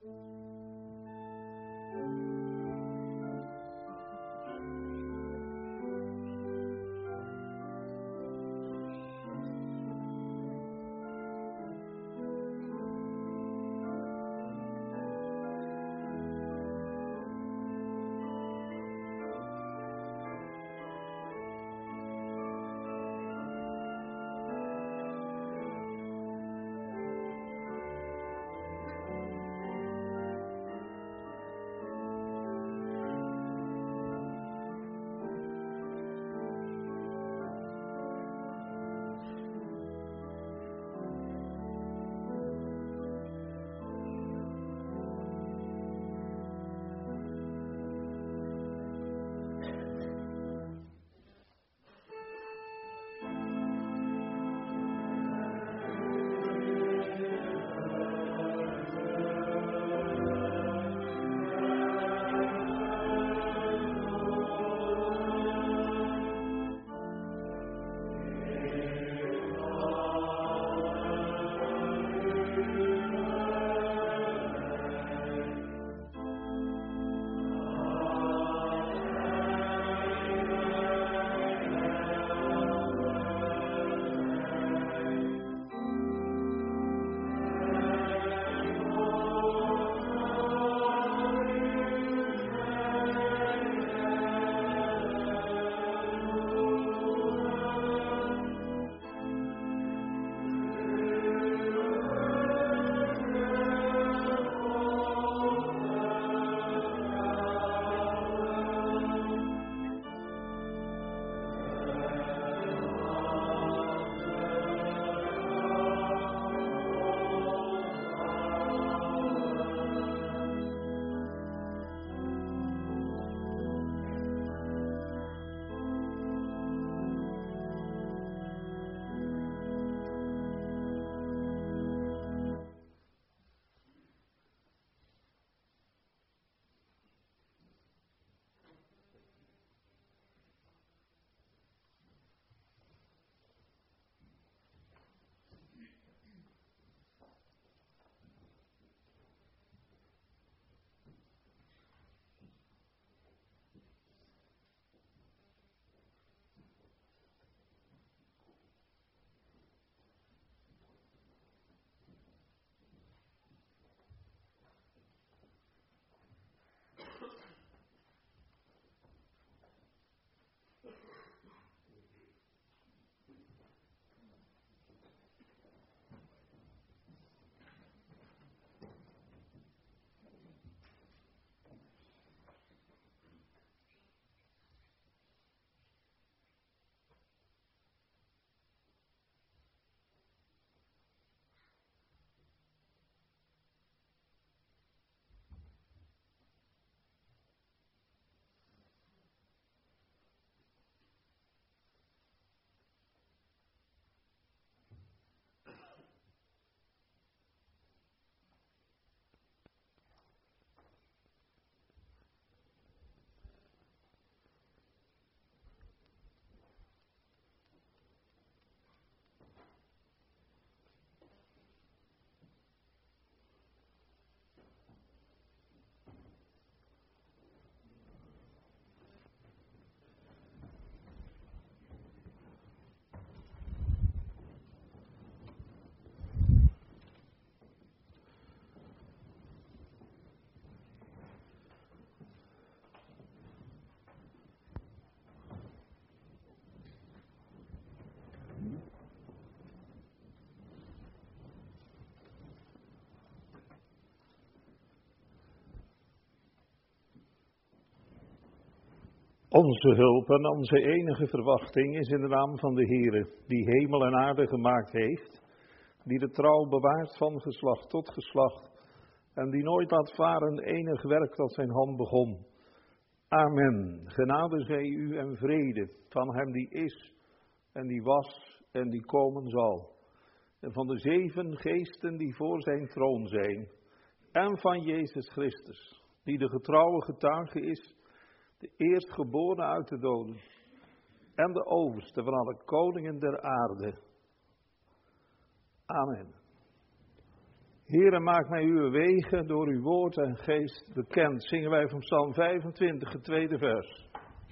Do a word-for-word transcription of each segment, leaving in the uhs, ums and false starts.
Onze hulp en onze enige verwachting is in de naam van de Heere, die hemel en aarde gemaakt heeft, die de trouw bewaart van geslacht tot geslacht en die nooit laat varen enig werk dat zijn hand begon. Amen. Genade zij u en vrede van hem die is en die was en die komen zal. En van de zeven geesten die voor zijn troon zijn. En van Jezus Christus, die de getrouwe getuige is, de eerstgeboren uit de doden. En de overste van alle koningen der aarde. Amen. Heere, maak mij uw wegen door uw woord en geest bekend. Zingen wij van Psalm vijfentwintig, het tweede vers.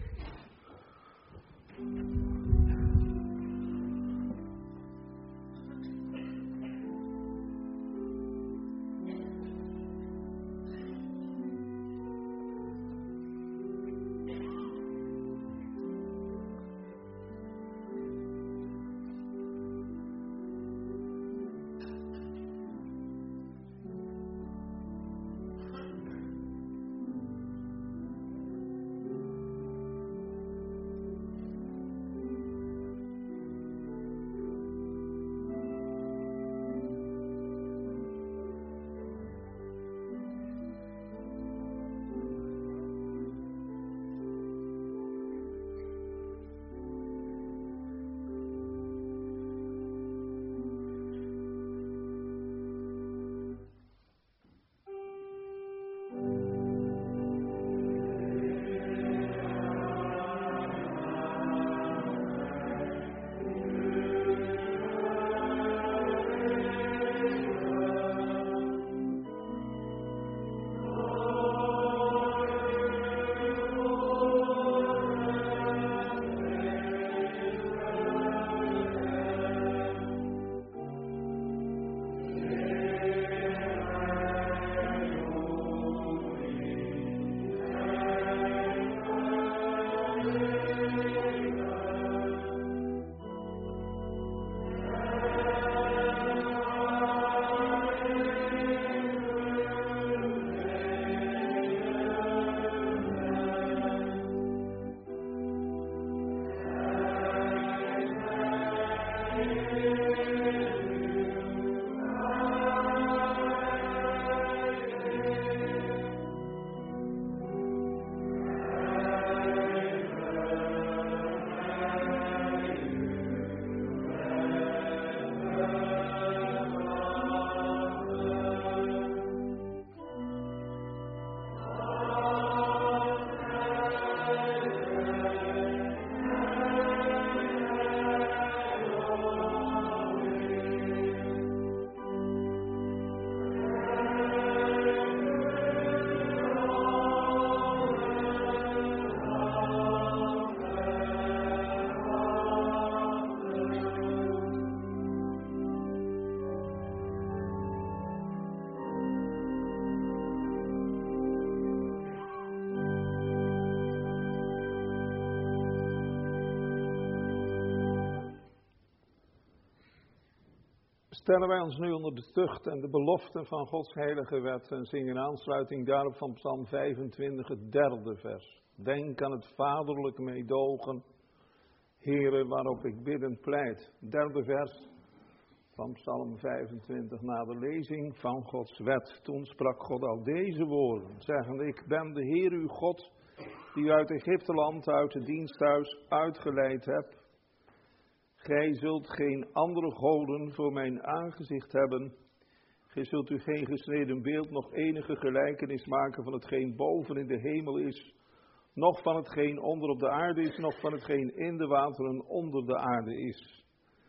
Stellen wij ons nu onder de tucht en de beloften van Gods heilige wet en zingen in aansluiting daarop van Psalm vijfentwintig, het derde vers. Denk aan het vaderlijk meedogen, Heere, waarop ik biddend pleit. Derde vers van Psalm vijfentwintig, na de lezing van Gods wet. Toen sprak God al deze woorden, zeggende, ik ben de Heer uw God, die u uit Egypteland, uit het diensthuis uitgeleid hebt. Gij zult geen andere goden voor mijn aangezicht hebben. Gij zult u geen gesneden beeld, nog enige gelijkenis maken van hetgeen boven in de hemel is, noch van hetgeen onder op de aarde is, noch van hetgeen in de wateren onder de aarde is.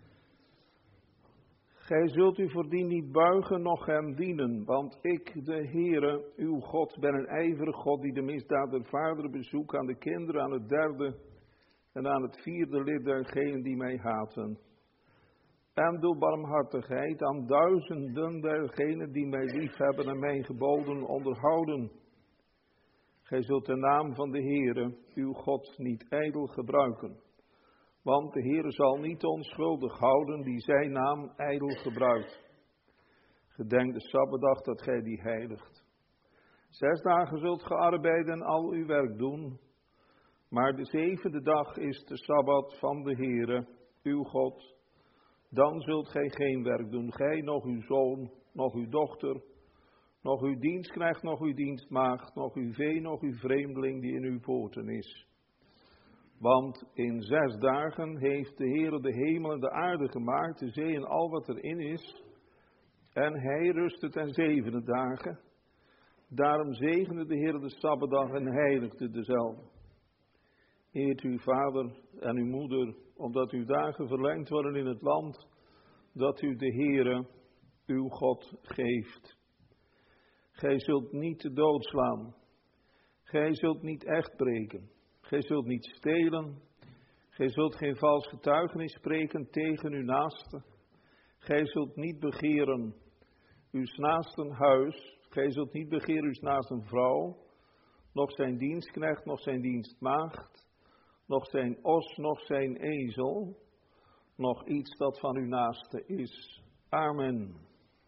Gij zult u voordien niet buigen, noch hem dienen, want ik, de Heere, uw God, ben een ijverig God, die de misdaad der vaderen bezoekt aan de kinderen, aan het derde en aan het vierde lid dergenen die mij haten. En doe barmhartigheid aan duizenden dergenen die mij liefhebben en mijn geboden onderhouden. Gij zult de naam van de Heere, uw God, niet ijdel gebruiken. Want de Heere zal niet onschuldig houden die zijn naam ijdel gebruikt. Gedenk de Sabbatdag dat gij die heiligt. Zes dagen zult ge arbeiden en al uw werk doen. Maar de zevende dag is de Sabbat van de Heere, uw God. Dan zult gij geen werk doen, gij, nog uw zoon, nog uw dochter, nog uw dienstknecht, nog uw dienstmaagd, nog uw vee, nog uw vreemdeling die in uw poorten is. Want in zes dagen heeft de Heere de hemel en de aarde gemaakt, de zee en al wat erin is. En hij rustte ten zevende dagen. Daarom zegende de Heere de Sabbatdag en heiligde dezelfde. Eert uw vader en uw moeder, omdat uw dagen verlengd worden in het land, dat u de Heere, uw God geeft. Gij zult niet de dood slaan. Gij zult niet echt breken. Gij zult niet stelen. Gij zult geen vals getuigenis spreken tegen uw naaste. Gij zult niet begeren uw naasten huis. Gij zult niet begeren uw naasten vrouw, nog zijn dienstknecht, nog zijn dienstmaagd, nog zijn os, nog zijn ezel, nog iets dat van uw naaste is. Amen.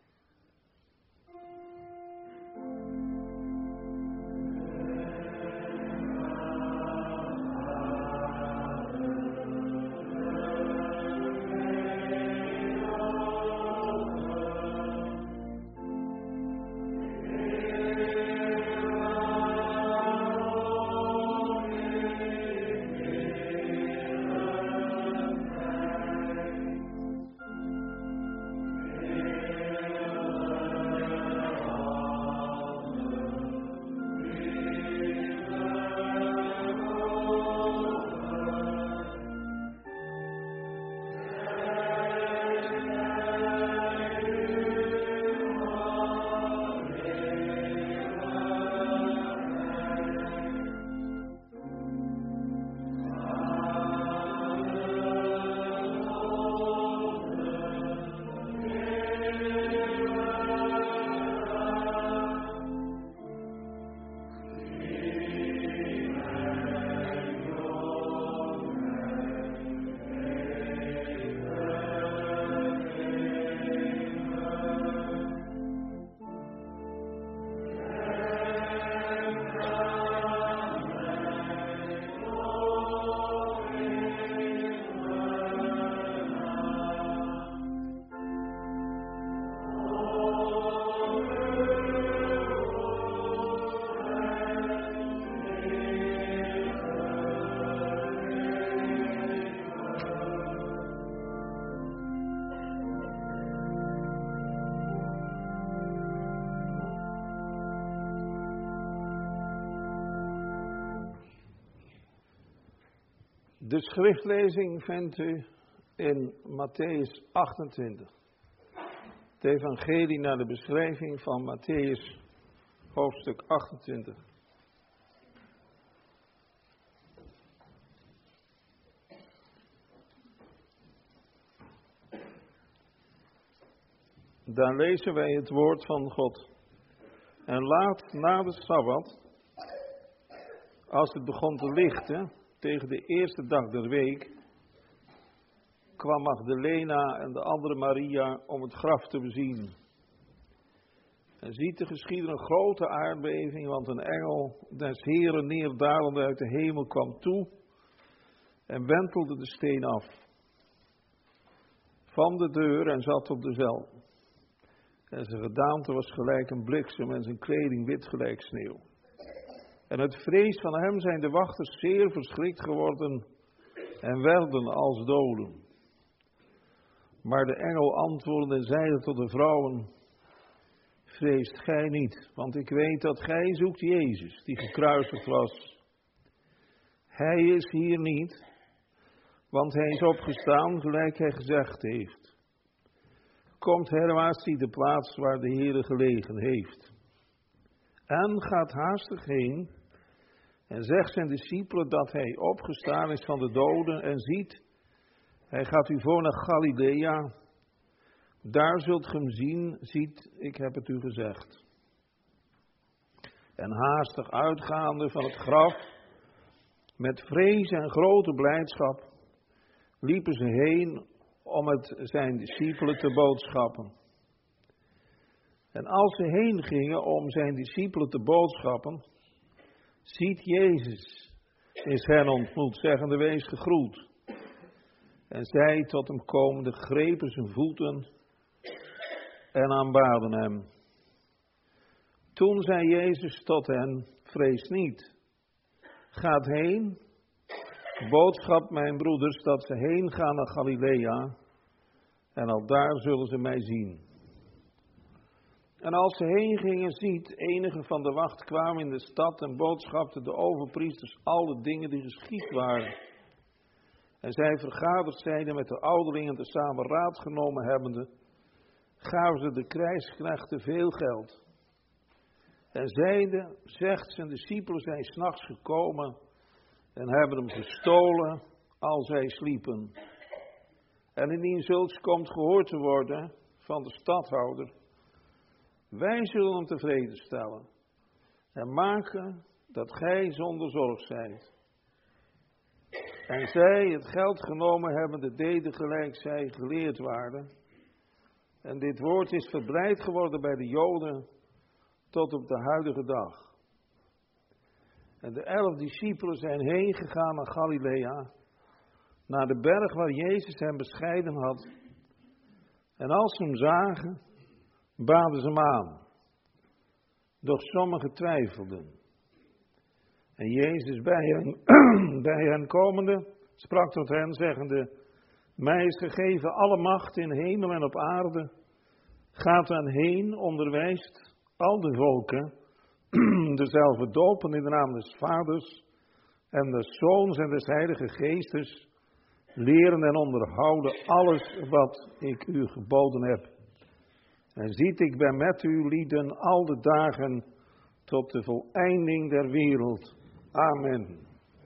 De schriftlezing vindt u in Mattheüs achtentwintig. Het evangelie naar de beschrijving van Mattheüs, hoofdstuk achtentwintig. Daar lezen wij het woord van God. En laat na de Sabbat, als het begon te lichten, tegen de eerste dag der week, kwam Magdalena en de andere Maria om het graf te bezien. En ziet er geschiedde een grote aardbeving, want een engel des Heeren neerdalende uit de hemel kwam toe en wentelde de steen af van de deur en zat op de zel. En zijn gedaante was gelijk een bliksem en zijn kleding wit gelijk sneeuw. En uit vrees van hem zijn de wachters zeer verschrikt geworden en werden als doden. Maar de engel antwoordde en zeide tot de vrouwen: vreest gij niet, want ik weet dat gij zoekt Jezus, die gekruisigd was. Hij is hier niet, want hij is opgestaan, gelijk hij gezegd heeft. Komt herwaarts zie de plaats waar de Heere gelegen heeft. En gaat haastig heen en zegt zijn discipelen dat hij opgestaan is van de doden en ziet, hij gaat u voor naar Galilea. Daar zult ge hem zien, ziet, ik heb het u gezegd. En haastig uitgaande van het graf, met vrees en grote blijdschap, liepen ze heen om het zijn discipelen te boodschappen. En als ze heen gingen om zijn discipelen te boodschappen, ziet Jezus, is hen ontmoet, zeggende: wees gegroet. En zij tot hem komende grepen zijn voeten en aanbaden hem. Toen zei Jezus tot hen: vrees niet, gaat heen, boodschap mijn broeders dat ze heen gaan naar Galilea en al daar zullen ze mij zien. En als ze heen gingen, ziet, enige van de wacht kwamen in de stad en boodschapten de overpriesters alle dingen die geschied waren. En zij vergaderd zijnde met de ouderlingen tezamen raad genomen hebbende, gaven ze de krijgsknechten veel geld. En zeiden, zegt zijn discipelen zijn 's nachts gekomen en hebben hem gestolen als zij sliepen. En indien zulks komt gehoord te worden van de stadhouder, wij zullen hem tevreden stellen en maken dat gij zonder zorg zijt. En zij het geld genomen hebben, de deden gelijk zij geleerd waren. En dit woord is verbreid geworden bij de Joden tot op de huidige dag. En de elf discipelen zijn heen gegaan naar Galilea, naar de berg waar Jezus hem bescheiden had. En als ze hem zagen, baden ze hem aan. Doch sommigen twijfelden. En Jezus bij hen, bij hen komende, sprak tot hen, zeggende, mij is gegeven alle macht in hemel en op aarde. Gaat dan heen, onderwijst al de volken, dezelfde dopen in de naam des Vaders en des Zoons en des Heilige Geestes, leren en onderhouden alles wat ik u geboden heb. En ziet, ik ben met u lieden al de dagen tot de voleinding der wereld. Amen.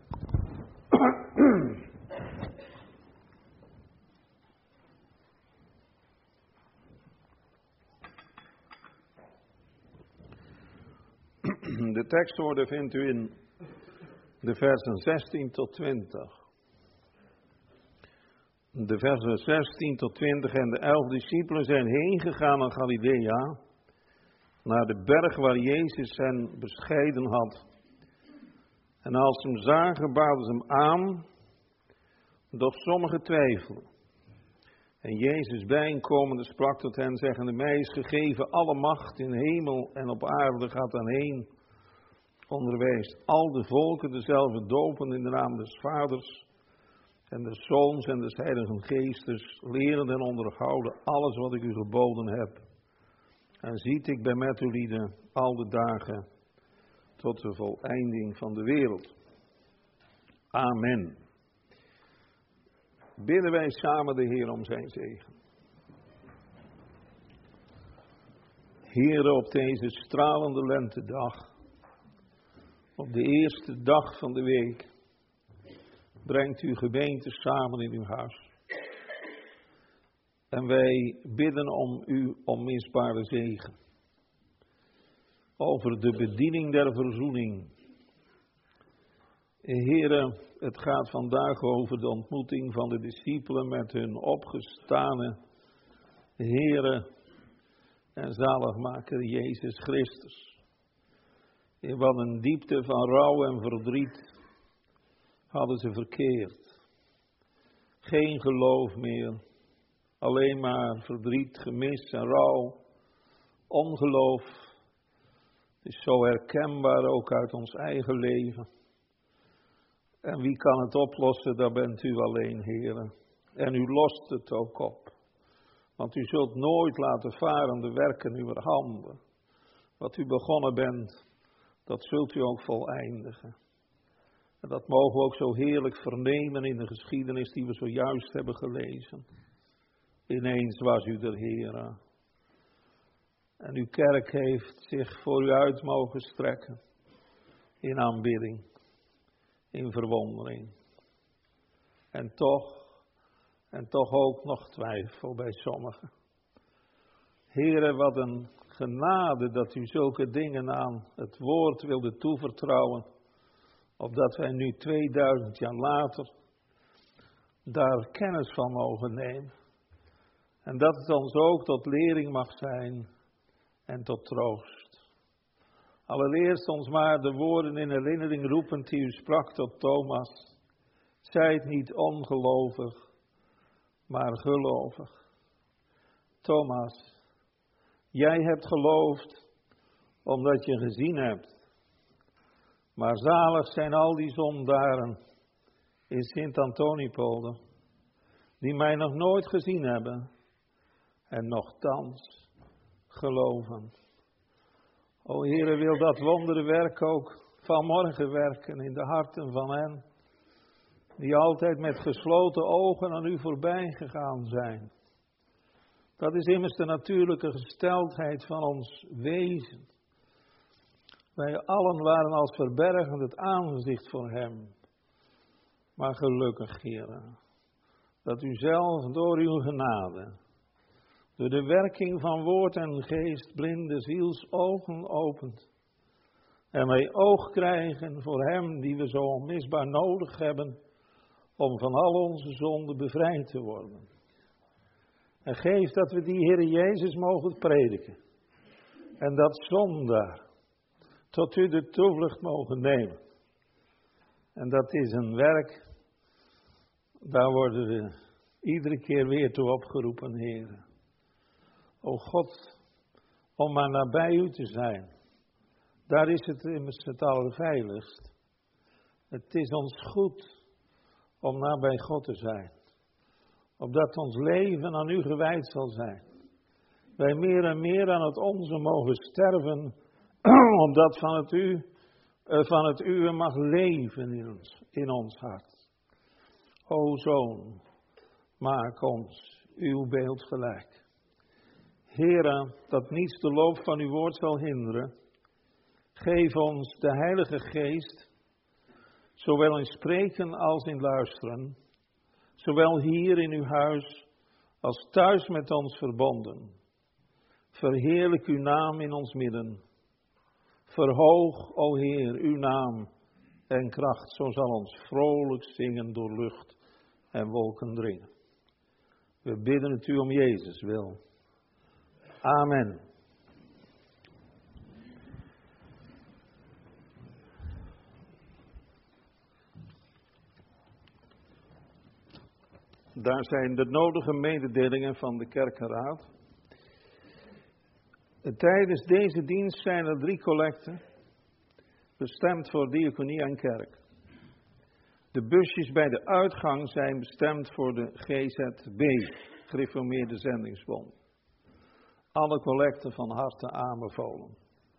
De tekstwoorden vindt u in de versen zestien tot twintig. De versen zestien tot twintig en de elf discipelen zijn heen gegaan naar Galilea, naar de berg waar Jezus hen bescheiden had. En als ze hem zagen, baden ze hem aan, doch sommigen twijfelden. En Jezus bijeenkomende sprak tot hen, zeggende, mij is gegeven alle macht in hemel en op aarde, gaat dan heen. Onderwijst al de volken dezelfde dopen in de naam des Vaders en des Zoons en des Heiligen Geestes, leren en onderhouden alles wat ik u geboden heb. En ziet, ik ben met u lieden al de dagen tot de voleinding van de wereld. Amen. Bidden wij samen de Heer om zijn zegen. Heere, op deze stralende lentedag, op de eerste dag van de week, brengt uw gemeente samen in uw huis. En wij bidden om uw onmisbare zegen. Over de bediening der verzoening. Heere, het gaat vandaag over de ontmoeting van de discipelen met hun opgestane Heere en zaligmaker Jezus Christus. In wat een diepte van rouw en verdriet hadden ze verkeerd. Geen geloof meer, alleen maar verdriet, gemis en rouw, ongeloof. Het is zo herkenbaar ook uit ons eigen leven. En wie kan het oplossen, dat bent u alleen, Heere. En u lost het ook op. Want u zult nooit laten varen de werken uw handen. Wat u begonnen bent, dat zult u ook voleindigen. En dat mogen we ook zo heerlijk vernemen in de geschiedenis die we zojuist hebben gelezen. Ineens was u de Heere. En uw kerk heeft zich voor u uit mogen strekken. In aanbidding. In verwondering. En toch, en toch ook nog twijfel bij sommigen. Heere, wat een genade dat u zulke dingen aan het woord wilde toevertrouwen. Opdat wij nu tweeduizend jaar later daar kennis van mogen nemen. En dat het ons ook tot lering mag zijn en tot troost. Allereerst ons maar de woorden in herinnering roepend die u sprak tot Thomas. Zijt niet ongelovig, maar gelovig. Thomas, jij hebt geloofd omdat je gezien hebt. Maar zalig zijn al die zondaren in Sint-Antoniepolder, die mij nog nooit gezien hebben en nochtans geloven. O Heere, wil dat wonderwerk ook vanmorgen werken in de harten van hen, die altijd met gesloten ogen aan u voorbij gegaan zijn. Dat is immers de natuurlijke gesteldheid van ons wezen. Wij allen waren als verbergend het aangezicht voor hem. Maar gelukkig, Heere, dat u zelf door uw genade, door de werking van woord en geest, blinde zielsogen opent. En wij oog krijgen voor hem die we zo onmisbaar nodig hebben om van al onze zonden bevrijd te worden. En geef dat we die Heere Jezus mogen prediken. En dat zondaar tot u de toevlucht mogen nemen. En dat is een werk, daar worden we iedere keer weer toe opgeroepen, Heere. O God, om maar nabij u te zijn. Daar is het immers het allerveiligst. Het is ons goed om nabij God te zijn. Opdat ons leven aan u gewijd zal zijn. Wij meer en meer aan het onze mogen sterven, omdat van het, u, van het uwe mag leven in ons, in ons hart. O Zoon, maak ons uw beeld gelijk. Heere, dat niets de loop van uw woord zal hinderen. Geef ons de Heilige Geest, zowel in spreken als in luisteren, zowel hier in uw huis als thuis met ons verbonden. Verheerlijk uw naam in ons midden. Verhoog, o Heer, uw naam en kracht, zo zal ons vrolijk zingen door lucht en wolken dringen. We bidden het u om Jezus wil. Amen. Daar zijn de nodige mededelingen van de kerkenraad. Tijdens deze dienst zijn er drie collecten, bestemd voor diaconie en kerk. De busjes bij de uitgang zijn bestemd voor de G Z B, Gereformeerde Zendingsbond. Alle collecten van harte aanbevolen.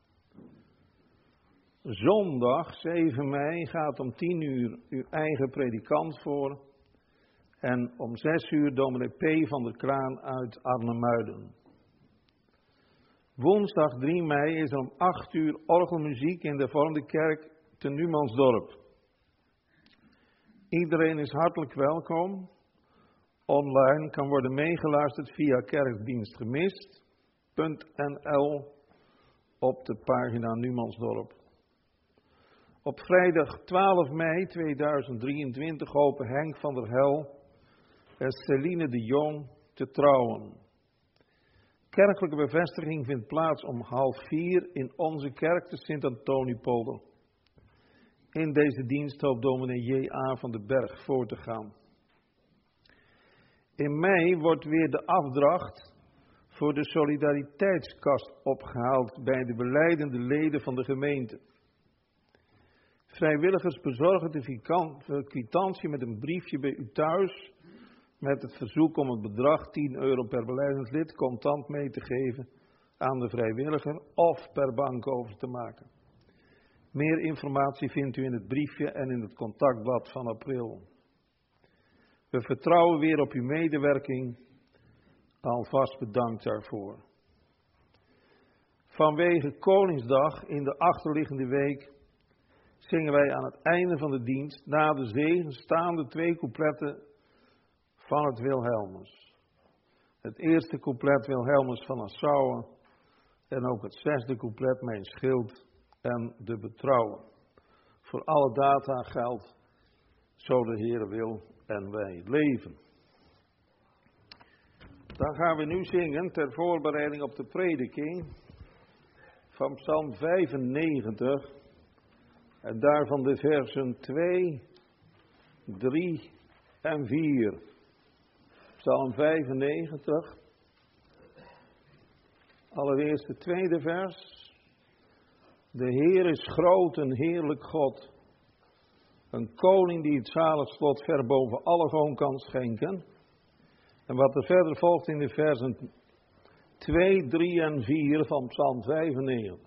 Zondag zeven mei gaat om tien uur uw eigen predikant voor. En om zes uur dominee P. van der Kraan uit Arnhemuiden. Woensdag drie mei is er om acht uur orgelmuziek in de Vormde Kerk te Numansdorp. Iedereen is hartelijk welkom. Online kan worden meegeluisterd via kerkdienst gemist punt n l op de pagina Numansdorp. Op vrijdag twaalf mei tweeduizend drieëntwintig hopen Henk van der Hel en Celine de Jong te trouwen. Kerkelijke bevestiging vindt plaats om half vier in onze kerk te Sint-Antoniepolder. In deze dienst hoopt dominee J A van den Berg voor te gaan. In mei wordt weer de afdracht voor de solidariteitskast opgehaald bij de belijdende leden van de gemeente. Vrijwilligers bezorgen de kwitantie met een briefje bij u thuis met het verzoek om het bedrag tien euro per belijdend lid contant mee te geven aan de vrijwilliger of per bank over te maken. Meer informatie vindt u in het briefje en in het contactblad van april. We vertrouwen weer op uw medewerking. Alvast bedankt daarvoor. Vanwege Koningsdag in de achterliggende week zingen wij aan het einde van de dienst na de zegen staande twee coupletten van het Wilhelmus. Het eerste couplet Wilhelmus van Nassau en ook het zesde couplet Mijn schild en de betrouwen. Voor alle data geldt, zo de Heere wil en wij leven. Dan gaan we nu zingen ter voorbereiding op de prediking van Psalm vijfennegentig en daarvan de versen twee, drie en vier. Psalm vijfennegentig, allereerst het tweede vers. De Heer is groot en heerlijk God, een koning die het zalig slot ver boven alle gewoon kan schenken. En wat er verder volgt in de versen twee, drie en vier van Psalm vijfennegentig.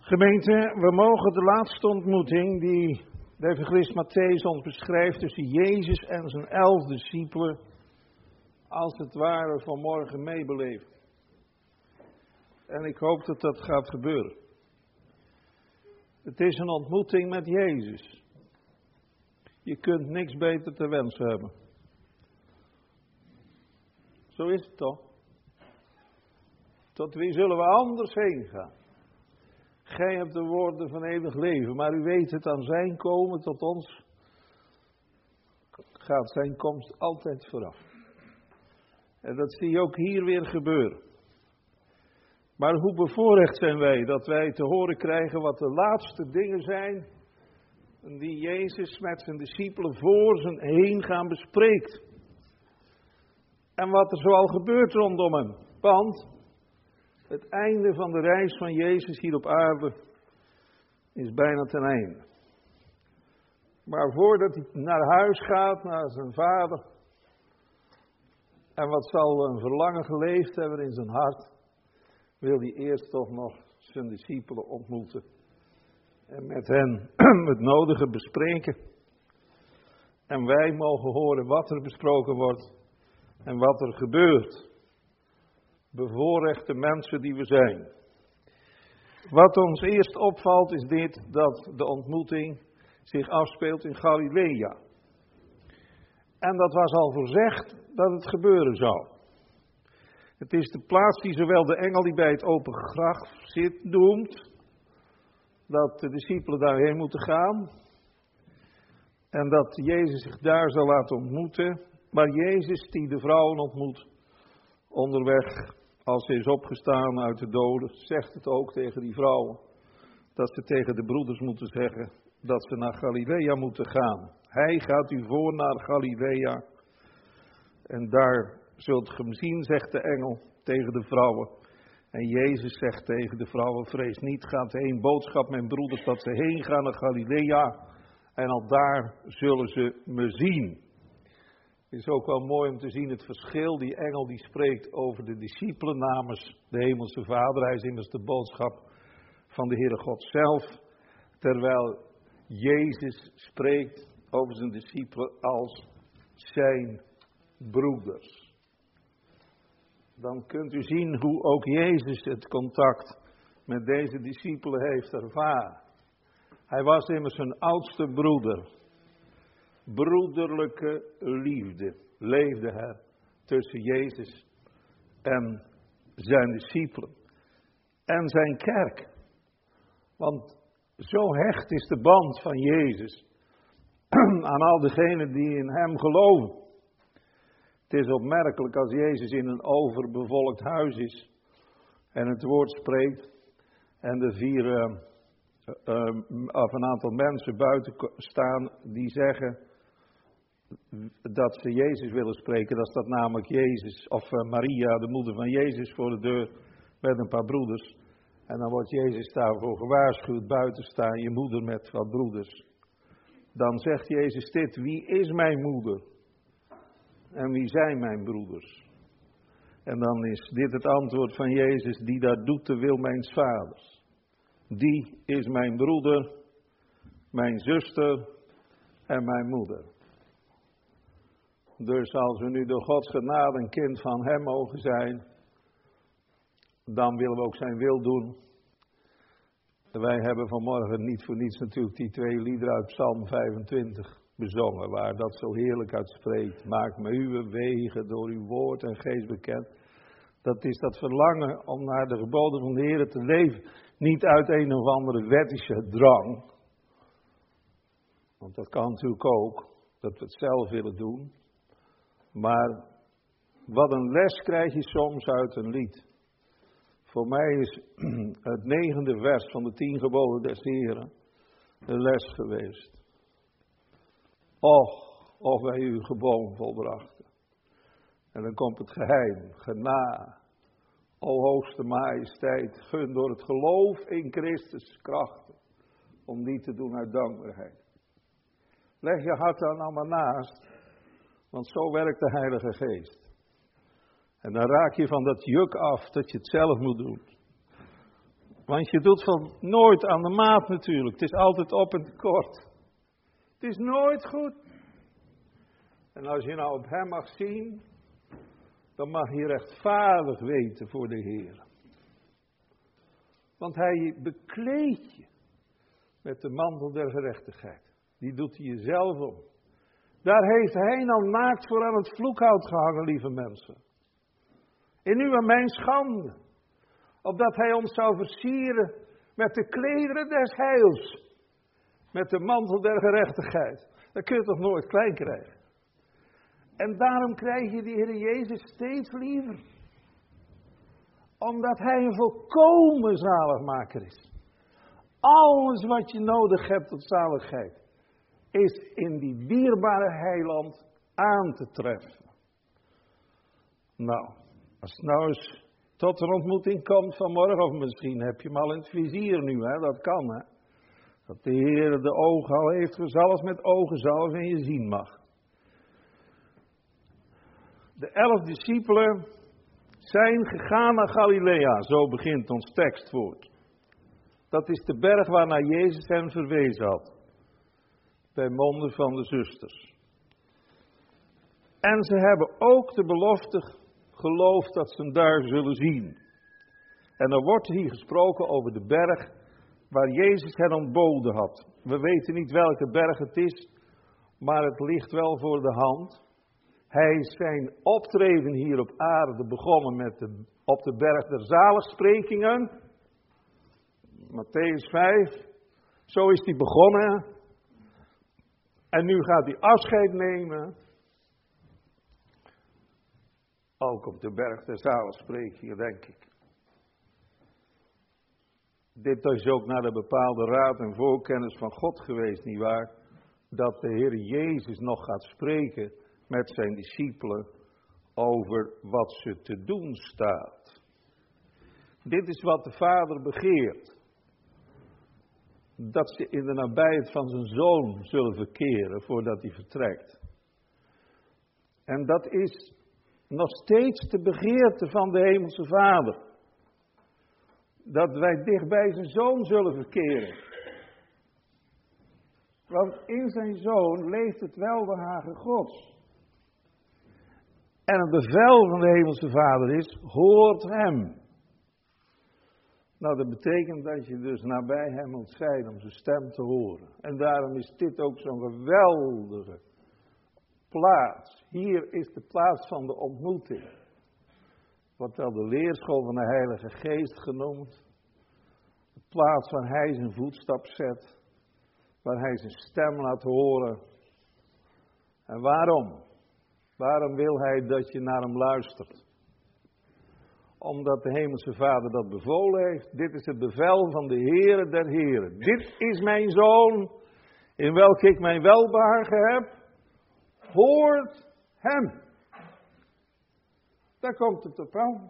Gemeente, we mogen de laatste ontmoeting die de evangelist Mattheüs ons beschrijft tussen Jezus en zijn elf discipelen als het ware vanmorgen meebeleven. En ik hoop dat dat gaat gebeuren. Het is een ontmoeting met Jezus. Je kunt niks beter te wensen hebben. Zo is het toch? Tot wie zullen we anders heen gaan? Gij hebt de woorden van eeuwig leven, maar u weet het, aan zijn komen tot ons gaat zijn komst altijd vooraf. En dat zie je ook hier weer gebeuren. Maar hoe bevoorrecht zijn wij dat wij te horen krijgen wat de laatste dingen zijn die Jezus met zijn discipelen voor zijn heen gaan bespreekt. En wat er zoal gebeurt rondom hem. Want het einde van de reis van Jezus hier op aarde is bijna ten einde. Maar voordat hij naar huis gaat, naar zijn vader, en wat zal een verlangen geleefd hebben in zijn hart, wil hij eerst toch nog zijn discipelen ontmoeten. En met hen het nodige bespreken. En wij mogen horen wat er besproken wordt en wat er gebeurt. Bevoorrechte mensen die we zijn. Wat ons eerst opvalt is dit, dat de ontmoeting zich afspeelt in Galilea. En dat was al voorzegd dat het gebeuren zou. Het is de plaats die zowel de engel die bij het open graf zit noemt, dat de discipelen daarheen moeten gaan. En dat Jezus zich daar zal laten ontmoeten. Maar Jezus die de vrouwen ontmoet onderweg, als ze is opgestaan uit de doden, zegt het ook tegen die vrouwen. Dat ze tegen de broeders moeten zeggen dat ze naar Galilea moeten gaan. Hij gaat u voor naar Galilea. En daar zult ge hem zien, zegt de engel tegen de vrouwen. En Jezus zegt tegen de vrouwen, vrees niet, gaat heen, boodschap mijn broeders dat ze heen gaan naar Galilea. En al daar zullen ze me zien. Het is ook wel mooi om te zien het verschil. Die engel die spreekt over de discipelen namens de hemelse Vader. Hij is immers de boodschap van de Heere God zelf. Terwijl Jezus spreekt over zijn discipelen als zijn broeders. Dan kunt u zien hoe ook Jezus het contact met deze discipelen heeft ervaren. Hij was immers hun oudste broeder. Broederlijke liefde leefde er tussen Jezus en zijn discipelen. En zijn kerk. Want zo hecht is de band van Jezus aan al degenen die in hem geloven. Het is opmerkelijk als Jezus in een overbevolkt huis is en het woord spreekt en de vier, uh, uh, of een aantal mensen buiten staan die zeggen dat ze Jezus willen spreken. Dat staat namelijk Jezus, of uh, Maria, de moeder van Jezus, voor de deur met een paar broeders. En dan wordt Jezus daarvoor gewaarschuwd, buiten staan je moeder met wat broeders. Dan zegt Jezus dit, wie is mijn moeder? En wie zijn mijn broeders? En dan is dit het antwoord van Jezus, die dat doet de wil mijns vaders. Die is mijn broeder, mijn zuster en mijn moeder. Dus als we nu door Gods genade een kind van hem mogen zijn, dan willen we ook zijn wil doen. Wij hebben vanmorgen niet voor niets natuurlijk die twee liederen uit Psalm vijfentwintig bezongen, waar dat zo heerlijk uit spreekt. Maak me uw wegen door uw woord en geest bekend. Dat is dat verlangen om naar de geboden van de Heer te leven. Niet uit een of andere wettische drang. Want dat kan natuurlijk ook, dat we het zelf willen doen. Maar wat een les krijg je soms uit een lied. Voor mij is het negende vers van de tien geboden des Heren een les geweest. Och, of wij uw geboden volbrachten. En dan komt het geheim, gena, o hoogste majesteit, gun door het geloof in Christus krachten, om die te doen uit dankbaarheid. Leg je hart dan allemaal naast, want zo werkt de Heilige Geest. En dan raak je van dat juk af dat je het zelf moet doen. Want je doet van nooit aan de maat natuurlijk. Het is altijd op en tekort. Het is nooit goed. En als je nou op hem mag zien, dan mag je rechtvaardig weten voor de Heer. Want hij bekleedt je met de mantel der gerechtigheid. Die doet hij jezelf om. Daar heeft hij nou naakt voor aan het vloekhout gehangen, lieve mensen. In uw en mijn schande. Opdat hij ons zou versieren met de klederen des heils. Met de mantel der gerechtigheid. Dat kun je toch nooit klein krijgen. En daarom krijg je de Heer Jezus steeds liever. Omdat hij een volkomen zaligmaker is. Alles wat je nodig hebt tot zaligheid is in die dierbare heiland aan te treffen. Nou, als het nou eens tot een ontmoeting komt vanmorgen, of misschien heb je hem al in het vizier nu, hè? Dat kan, hè. Dat de Heer de ogen al heeft gezalfd met ogenzalf en je zien mag. De elf discipelen zijn gegaan naar Galilea, zo begint ons tekstwoord. Dat is de berg waarnaar Jezus hen verwezen had. Bij monden van de zusters. En ze hebben ook de belofte geloofd dat ze hem daar zullen zien. En er wordt hier gesproken over de berg waar Jezus hen ontboden had. We weten niet welke berg het is, maar het ligt wel voor de hand. Hij is zijn optreden hier op aarde begonnen met de, op de berg der zaligsprekingen. Mattheüs vijf. Zo is hij begonnen. En nu gaat hij afscheid nemen. Ook op de berg der zaligsprekingen, denk ik. Dit is ook naar de bepaalde raad en voorkennis van God geweest, nietwaar? Dat de Heer Jezus nog gaat spreken met zijn discipelen over wat ze te doen staat. Dit is wat de Vader begeert. Dat ze in de nabijheid van zijn Zoon zullen verkeren voordat hij vertrekt. En dat is nog steeds de begeerte van de Hemelse Vader. Dat wij dicht bij zijn Zoon zullen verkeren. Want in zijn Zoon leeft het welbehagen Gods. En het bevel van de Hemelse Vader is, hoort hem. Nou, dat betekent dat je dus nabij hem moet zijn om zijn stem te horen. En daarom is dit ook zo'n geweldige plaats. Hier is de plaats van de ontmoeting. Wordt wel de leerschool van de Heilige Geest genoemd. De plaats waar hij zijn voetstap zet. Waar hij zijn stem laat horen. En waarom? Waarom wil hij dat je naar hem luistert? Omdat de Hemelse Vader dat bevolen heeft. Dit is het bevel van de Heere der Heren. Dit is mijn Zoon, in welke ik mijn welbehagen heb. Hoort hem. Daar komt het op aan.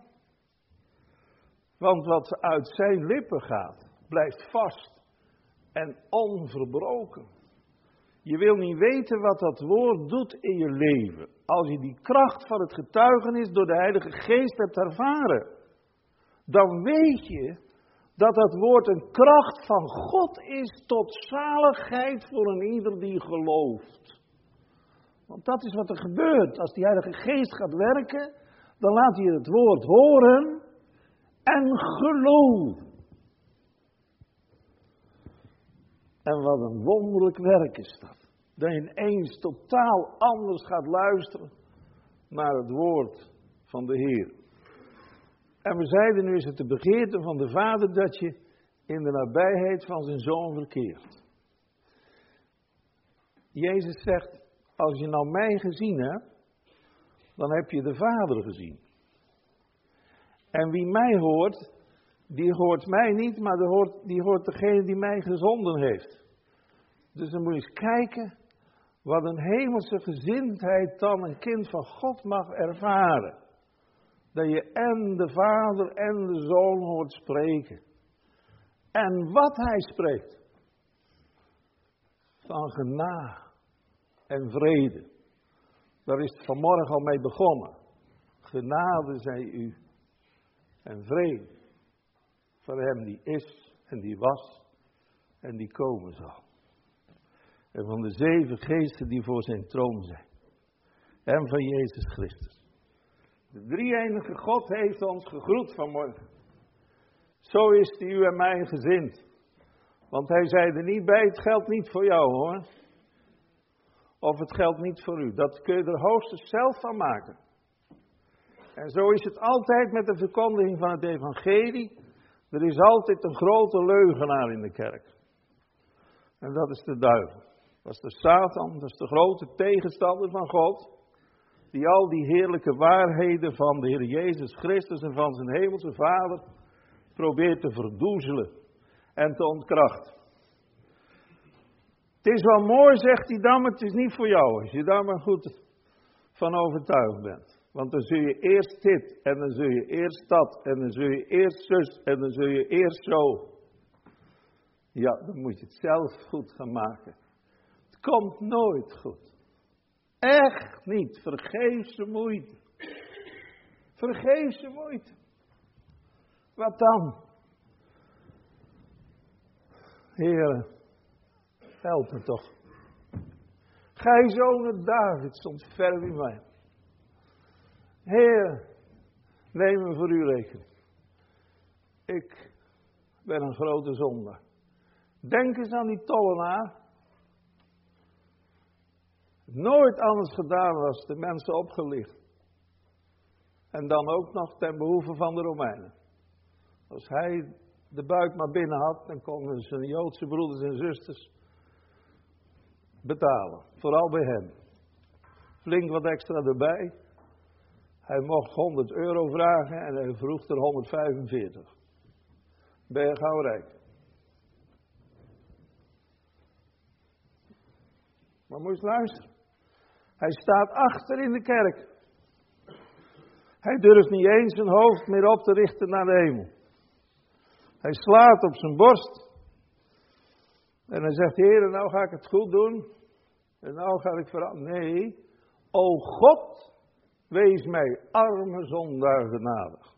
Want wat uit zijn lippen gaat, blijft vast en onverbroken. Je wil niet weten wat dat woord doet in je leven. Als je die kracht van het getuigenis door de Heilige Geest hebt ervaren. Dan weet je dat dat woord een kracht van God is tot zaligheid voor een ieder die gelooft. Want dat is wat er gebeurt. Als die Heilige Geest gaat werken, dan laat hij het woord horen en geloven. En wat een wonderlijk werk is dat. Dat je ineens totaal anders gaat luisteren naar het woord van de Heer. En we zeiden, nu is het de begeerte van de Vader dat je in de nabijheid van zijn Zoon verkeert. Jezus zegt, als je nou mij gezien hebt, dan heb je de Vader gezien. En wie mij hoort, die hoort mij niet, maar die hoort, die hoort degene die mij gezonden heeft. Dus dan moet je eens kijken wat een hemelse gezindheid dan een kind van God mag ervaren. Dat je en de Vader en de Zoon hoort spreken. En wat hij spreekt. Van genade en vrede. Daar is het vanmorgen al mee begonnen. Genade zij u en vrede van hem die is en die was en die komen zal. En van de zeven geesten die voor zijn troon zijn. En van Jezus Christus. De drie-enige God heeft ons gegroet vanmorgen. Zo is hij u en mij gezind. Want hij zei er niet bij, het geldt niet voor jou hoor. Of het geldt niet voor u. Dat kun je er hoogstens zelf van maken. En zo is het altijd met de verkondiging van het evangelie. Er is altijd een grote leugenaar in de kerk. En dat is de duivel. Dat is de Satan, dat is de grote tegenstander van God. Die al die heerlijke waarheden van de Heer Jezus Christus en van zijn hemelse Vader probeert te verdoezelen en te ontkrachten. Het is wel mooi, zegt hij dan, maar het is niet voor jou. Als je daar maar goed van overtuigd bent. Want dan zul je eerst dit, en dan zul je eerst dat, en dan zul je eerst zus, en dan zul je eerst zo. Ja, dan moet je het zelf goed gaan maken. Het komt nooit goed. Echt niet. Vergeefse moeite. Vergeefse moeite. Wat dan? Heere, help me toch. Gij zoon David stond ver bij mij. Heer, neem me voor uw rekening. Ik ben een grote zondaar. Denk eens aan die tollenaar. Nooit anders gedaan was de mensen opgelicht. En dan ook nog ten behoeve van de Romeinen. Als hij de buit maar binnen had, dan konden zijn Joodse broeders en zusters betalen. Vooral bij hem. Flink wat extra erbij. Hij mocht honderd euro vragen en hij vroeg er honderdvijfenveertig. Ben je gauw rijk. Maar moet je eens luisteren. Hij staat achter in de kerk. Hij durft niet eens zijn hoofd meer op te richten naar de hemel. Hij slaat op zijn borst. En hij zegt, Heer, nou ga ik het goed doen. En nou ga ik veranderen. Nee, o God, wees mij arme zondaar genadig.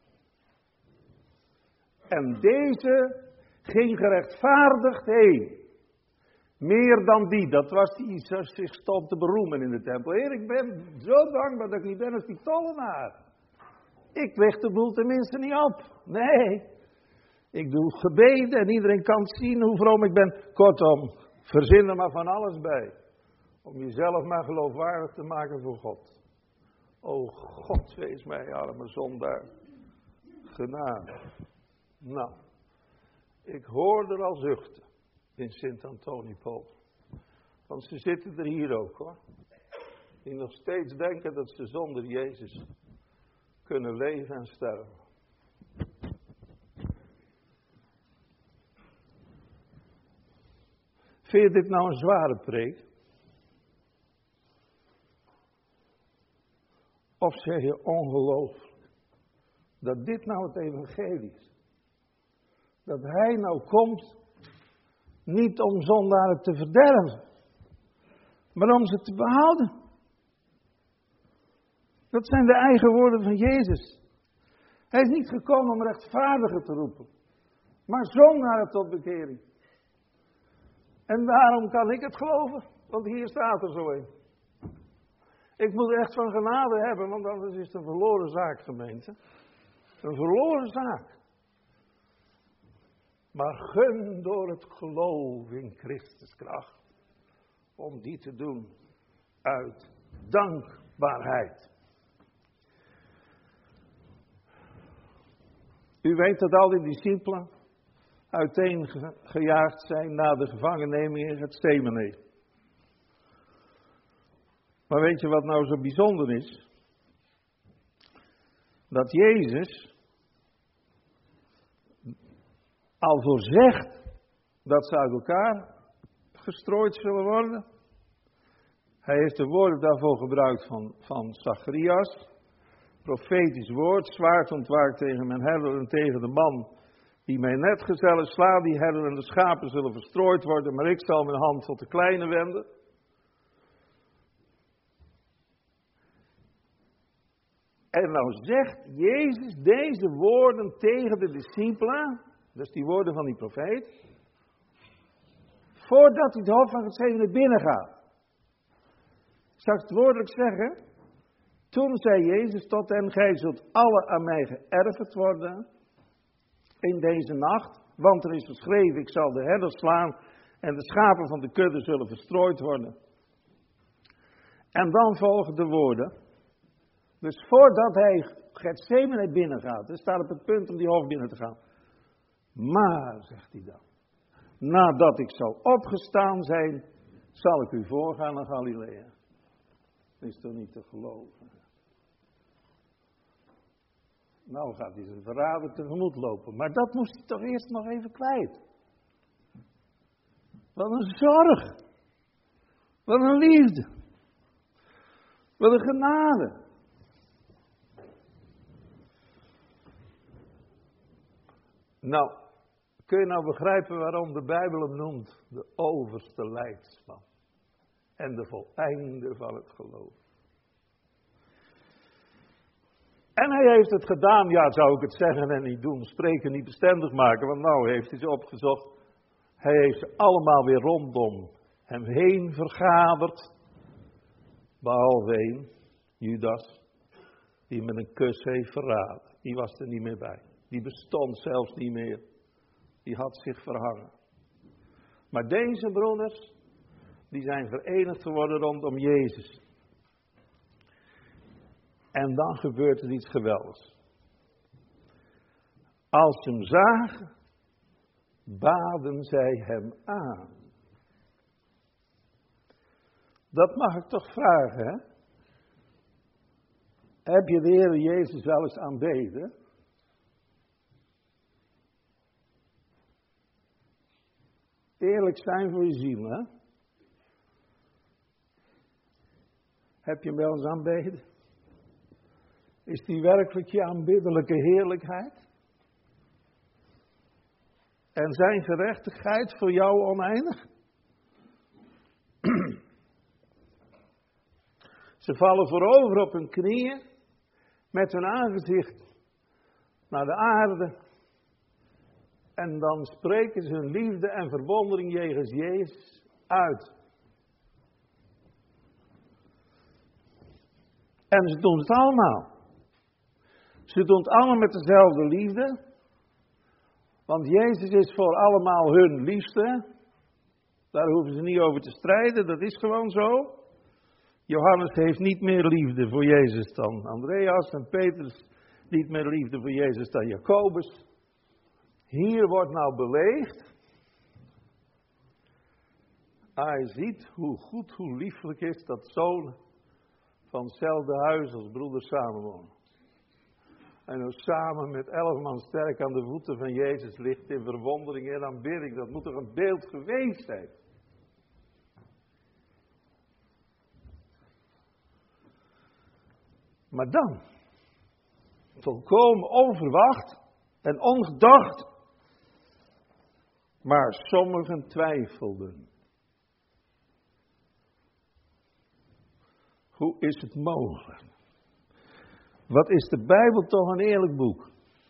En deze ging gerechtvaardigd heen. Meer dan die, dat was die zich stond te beroemen in de tempel. Heer, ik ben zo dankbaar dat ik niet ben als die tollenaar. Ik leg de boel tenminste niet op. Nee, ik doe gebeden en iedereen kan zien hoe vroom ik ben. Kortom, verzin er maar van alles bij. Om jezelf maar geloofwaardig te maken voor God. O God, wees mij arme zondaar genade. Nou, ik hoor er al zuchten in Sint-Antoniepol. Want ze zitten er hier ook hoor. Die nog steeds denken dat ze zonder Jezus kunnen leven en sterven. Vind je dit nou een zware preek? Of zeg je ongelooflijk dat dit nou het evangelie is? Dat hij nou komt niet om zondaren te verderven, maar om ze te behouden. Dat zijn de eigen woorden van Jezus. Hij is niet gekomen om rechtvaardigen te roepen, maar zondaren tot bekering. En daarom kan ik het geloven, want hier staat er zo een. Ik moet echt van genade hebben, want anders is het een verloren zaak, gemeente. Een verloren zaak. Maar gun door het geloof in Christus kracht. Om die te doen uit dankbaarheid. U weet dat al die discipelen uiteengejaagd zijn na de gevangenneming in Getsemane. Maar weet je wat nou zo bijzonder is? Dat Jezus al voorzegt dat ze uit elkaar gestrooid zullen worden. Hij heeft de woorden daarvoor gebruikt van, van Zacharias. Profetisch woord, zwaard ontwaakt tegen mijn herder en tegen de man die mijn netgezellen sla, die herder en de schapen zullen verstrooid worden, maar ik zal mijn hand tot de kleine wenden. En nou zegt Jezus deze woorden tegen de discipelen Dus die woorden van die profeet. Voordat hij het hof van Getsemane binnengaat. Ik zal het woordelijk zeggen. Toen zei Jezus tot hen, gij zult alle aan mij geërfd worden in deze nacht. Want er is geschreven, ik zal de herders slaan en de schapen van de kudde zullen verstrooid worden. En dan volgen de woorden. Dus voordat hij Getsemane binnengaat, hij staat op het punt om die hof binnen te gaan. Maar, zegt hij dan, nadat ik zal opgestaan zijn, zal ik u voorgaan naar Galilea. Dat is toch niet te geloven. Nou gaat hij zijn verrader tegemoet lopen. Maar dat moest hij toch eerst nog even kwijt. Wat een zorg. Wat een liefde. Wat een genade. Nou, kun je nou begrijpen waarom de Bijbel hem noemt? De overste leidsman. En de voleinde van het geloof. En hij heeft het gedaan, ja zou ik het zeggen en niet doen, spreken niet bestendig maken, want nou heeft hij ze opgezocht. Hij heeft ze allemaal weer rondom hem heen vergaderd. Behalve één, Judas, die met een kus heeft verraden. Die was er niet meer bij. Die bestond zelfs niet meer. Die had zich verhangen. Maar deze broeders, die zijn verenigd geworden rondom Jezus. En dan gebeurt er iets geweldigs. Als ze hem zagen, baden zij hem aan. Dat mag ik toch vragen, hè? Heb je de Heer Jezus wel eens aanbeden? Eerlijk zijn voor je ziel, hè? Heb je hem wel eens aanbeden? Is die werkelijk je aanbiddelijke heerlijkheid? En zijn gerechtigheid voor jou oneindig? Ze vallen voorover op hun knieën, met hun aangezicht naar de aarde. En dan spreken ze hun liefde en verwondering jegens Jezus uit. En ze doen het allemaal. Ze doen het allemaal met dezelfde liefde. Want Jezus is voor allemaal hun liefste. Daar hoeven ze niet over te strijden, dat is gewoon zo. Johannes heeft niet meer liefde voor Jezus dan Andreas en Petrus niet meer liefde voor Jezus dan Jacobus. Hier wordt nou beleefd. Hij ziet hoe goed, hoe lieflijk is dat zonen van hetzelfde huis als broeders samenwonen. En hoe samen met elf man sterk aan de voeten van Jezus ligt in verwondering en aanbidding. Dat moet toch een beeld geweest zijn. Maar dan, volkomen onverwacht en ongedacht, maar sommigen twijfelden. Hoe is het mogelijk? Wat is de Bijbel toch een eerlijk boek?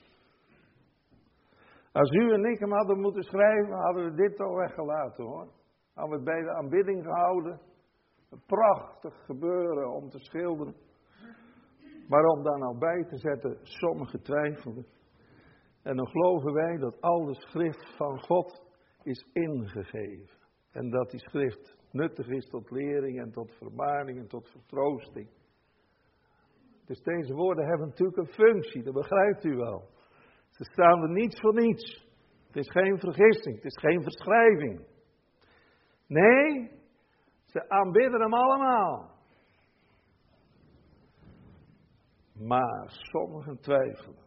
Als u en ik hem hadden moeten schrijven, hadden we dit toch weggelaten hoor. Hadden we het bij de aanbidding gehouden. Een prachtig gebeuren om te schilderen. Maar om daar nou bij te zetten, sommigen twijfelden. En dan geloven wij dat al de schrift van God is ingegeven. En dat die schrift nuttig is tot lering en tot vermaning en tot vertroosting. Dus deze woorden hebben natuurlijk een functie, dat begrijpt u wel. Ze staan er niet voor niets. Het is geen vergissing, het is geen verschrijving. Nee, ze aanbidden hem allemaal. Maar sommigen twijfelen.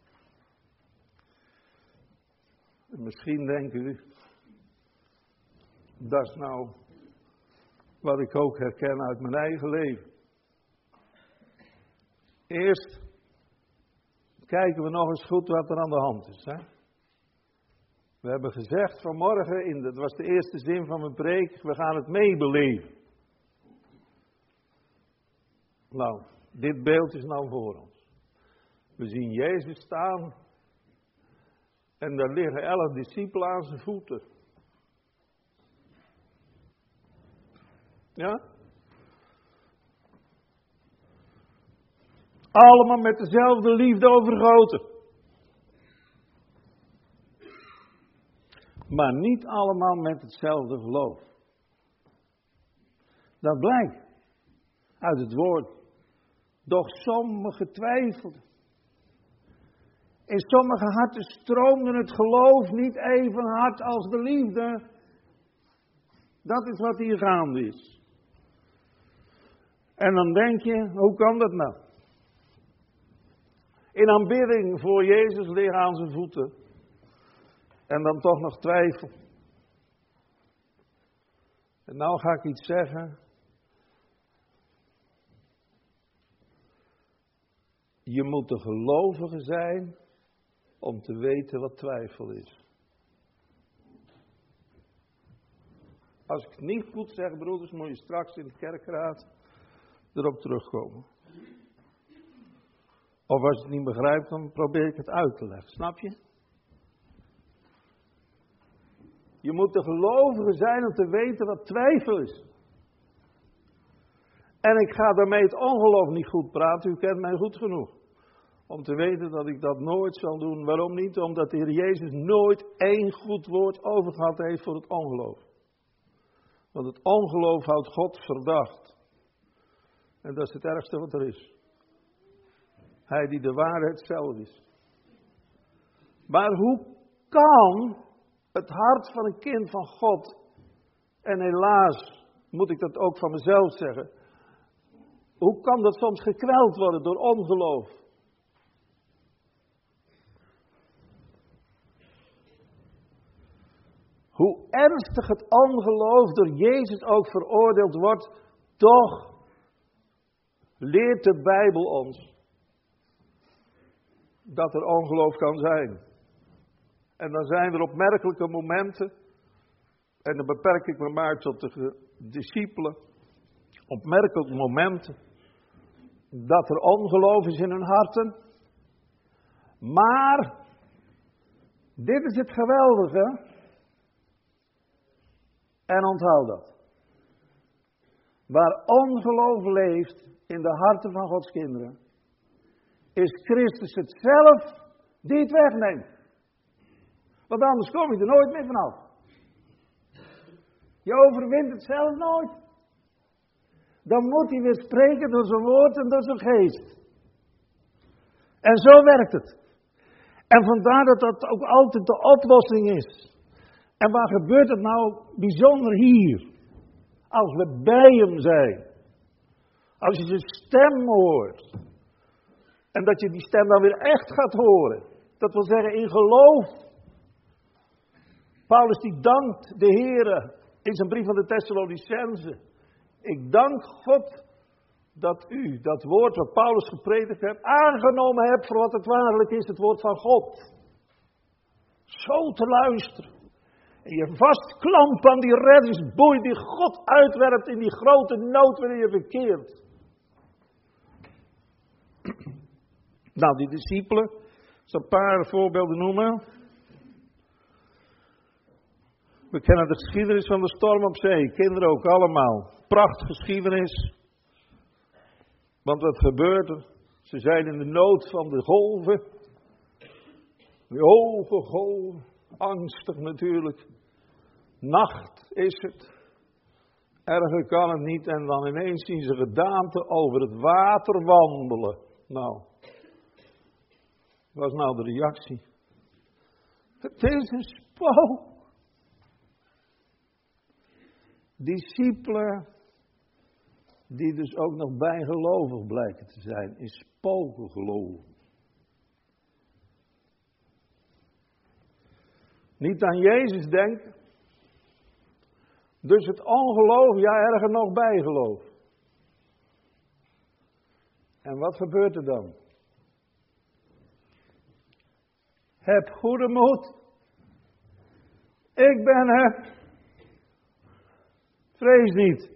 En misschien denken u, dat is nou wat ik ook herken uit mijn eigen leven. Eerst kijken we nog eens goed wat er aan de hand is. Hè? We hebben gezegd vanmorgen, in, dat was de eerste zin van mijn preek, we gaan het meebeleven. Nou, dit beeld is nou voor ons. We zien Jezus staan En daar liggen elf discipelen aan zijn voeten. Ja? Allemaal met dezelfde liefde overgoten. Maar niet allemaal met hetzelfde geloof. Dat blijkt uit het woord. Doch sommigen twijfelden. In sommige harten stroomde het geloof niet even hard als de liefde. Dat is wat hier gaande is. En dan denk je, hoe kan dat nou? In aanbidding voor Jezus liggen aan zijn voeten. En dan toch nog twijfel. En nou ga ik iets zeggen. Je moet de gelovige zijn om te weten wat twijfel is. Als ik het niet goed zeg, broeders, moet je straks in de kerkraad erop terugkomen. Of als je het niet begrijpt, dan probeer ik het uit te leggen. Snap je? Je moet de gelovige zijn om te weten wat twijfel is. En ik ga daarmee het ongeloof niet goed praten. U kent mij goed genoeg. Om te weten dat ik dat nooit zal doen. Waarom niet? Omdat de Heer Jezus nooit één goed woord overgehad heeft voor het ongeloof. Want het ongeloof houdt God verdacht. En dat is het ergste wat er is. Hij die de waarheid zelf is. Maar hoe kan het hart van een kind van God, en helaas moet ik dat ook van mezelf zeggen, hoe kan dat soms gekweld worden door ongeloof? Hoe ernstig het ongeloof door Jezus ook veroordeeld wordt, toch leert de Bijbel ons dat er ongeloof kan zijn. En dan zijn er opmerkelijke momenten, en dan beperk ik me maar tot de discipelen, opmerkelijke momenten, dat er ongeloof is in hun harten. Maar, dit is het geweldige, en onthoud dat. Waar ongeloof leeft in de harten van Gods kinderen, is Christus het zelf die het wegneemt. Want anders kom je er nooit meer vanaf. Je overwint het zelf nooit. Dan moet hij weer spreken door zijn woord en door zijn geest. En zo werkt het. En vandaar dat dat ook altijd de oplossing is. En waar gebeurt het nou bijzonder hier? Als we bij hem zijn. Als je zijn stem hoort. En dat je die stem dan weer echt gaat horen. Dat wil zeggen in geloof. Paulus die dankt de Heere in zijn brief van de Thessalonicenzen. Ik dank God dat u dat woord wat Paulus gepredikt hebt, aangenomen hebt voor wat het waarlijk is, het woord van God. Zo te luisteren. En je vastklampt aan die reddingsboei die God uitwerpt in die grote nood waarin je verkeert. Nou, die discipelen, ik zal een paar voorbeelden noemen. We kennen de geschiedenis van de storm op zee, kinderen ook allemaal. Prachtige geschiedenis. Want wat gebeurt er? Ze zijn in de nood van de golven. Die hoge golven, angstig natuurlijk. Nacht is het. Erger kan het niet. En dan ineens zien ze gedaanten over het water wandelen. Nou, wat was nou de reactie? Het is een spook. Discipelen, die dus ook nog bijgelovig blijken te zijn, in spoken geloven. Niet aan Jezus denken. Dus het ongeloof, ja erger nog bijgeloof. En wat gebeurt er dan? Heb goede moed. Ik ben er. Vrees niet.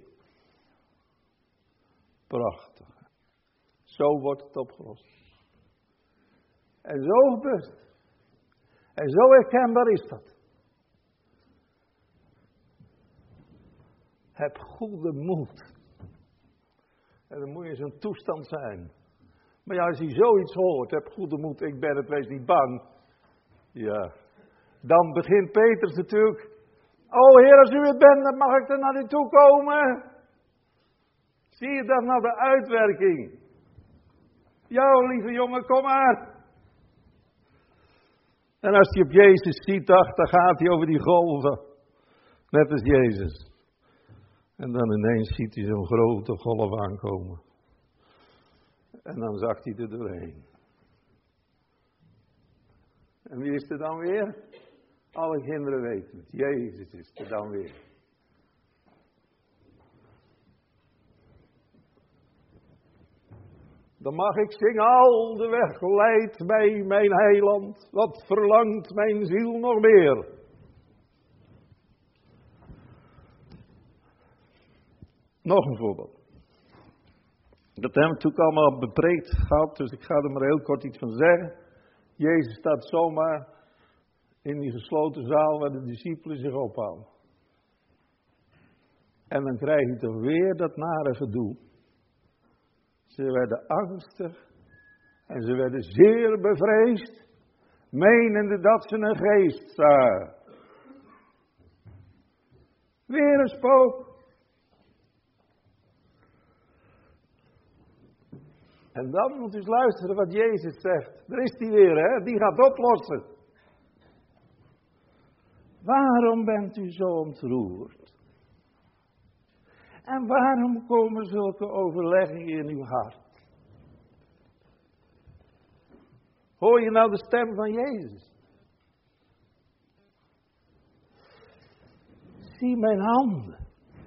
Prachtig. Zo wordt het opgelost. En zo gebeurt het. En zo herkenbaar is dat. Heb goede moed. En dan moet je in zo'n toestand zijn. Maar ja, als je zoiets hoort, heb goede moed, ik ben het, wees niet bang. Ja, dan begint Petrus natuurlijk. Oh Heer, als u het bent, dan mag ik er naar u toe komen. Zie je dan nou de uitwerking? Ja, lieve jongen, kom maar. En als hij op Jezus ziet, dacht, dan gaat hij over die golven. Net als Jezus. En dan ineens ziet hij zo'n grote golf aankomen. En dan zakt hij er doorheen. En wie is er dan weer? Alle kinderen weten het. Jezus is er dan weer. Dan mag ik zingen, al de weg leidt mij mijn heiland. Wat verlangt mijn ziel nog meer? Nog een voorbeeld. Dat hebben we natuurlijk allemaal bepreekt gehad, dus ik ga er maar heel kort iets van zeggen. Jezus staat zomaar in die gesloten zaal waar de discipelen zich ophouden. En dan krijg je toch weer dat nare gedoe. Ze werden angstig en ze werden zeer bevreesd, menende dat ze een geest zagen. Weer een spook. En dan moet u eens luisteren wat Jezus zegt. Daar is hij weer, hè? Die gaat oplossen. Waarom bent u zo ontroerd? En waarom komen zulke overleggingen in uw hart? Hoor je nou de stem van Jezus? Zie mijn handen.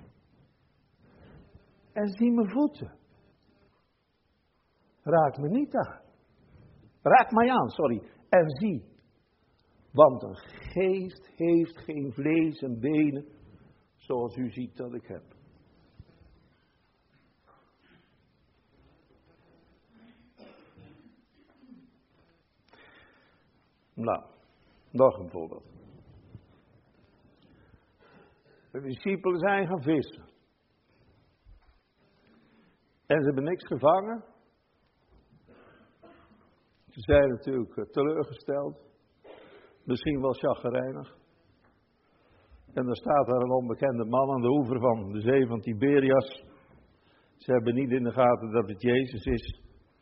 En zie mijn voeten. Raak me niet aan. Raak mij aan, sorry. En zie. Want een geest heeft geen vlees en benen, zoals u ziet dat ik heb. Nou, nog een voorbeeld. De discipelen zijn gaan vissen. En ze hebben niks gevangen. Ze zijn natuurlijk teleurgesteld. Misschien wel chagrijnig. En dan staat daar een onbekende man aan de oever van de zee van Tiberias. Ze hebben niet in de gaten dat het Jezus is.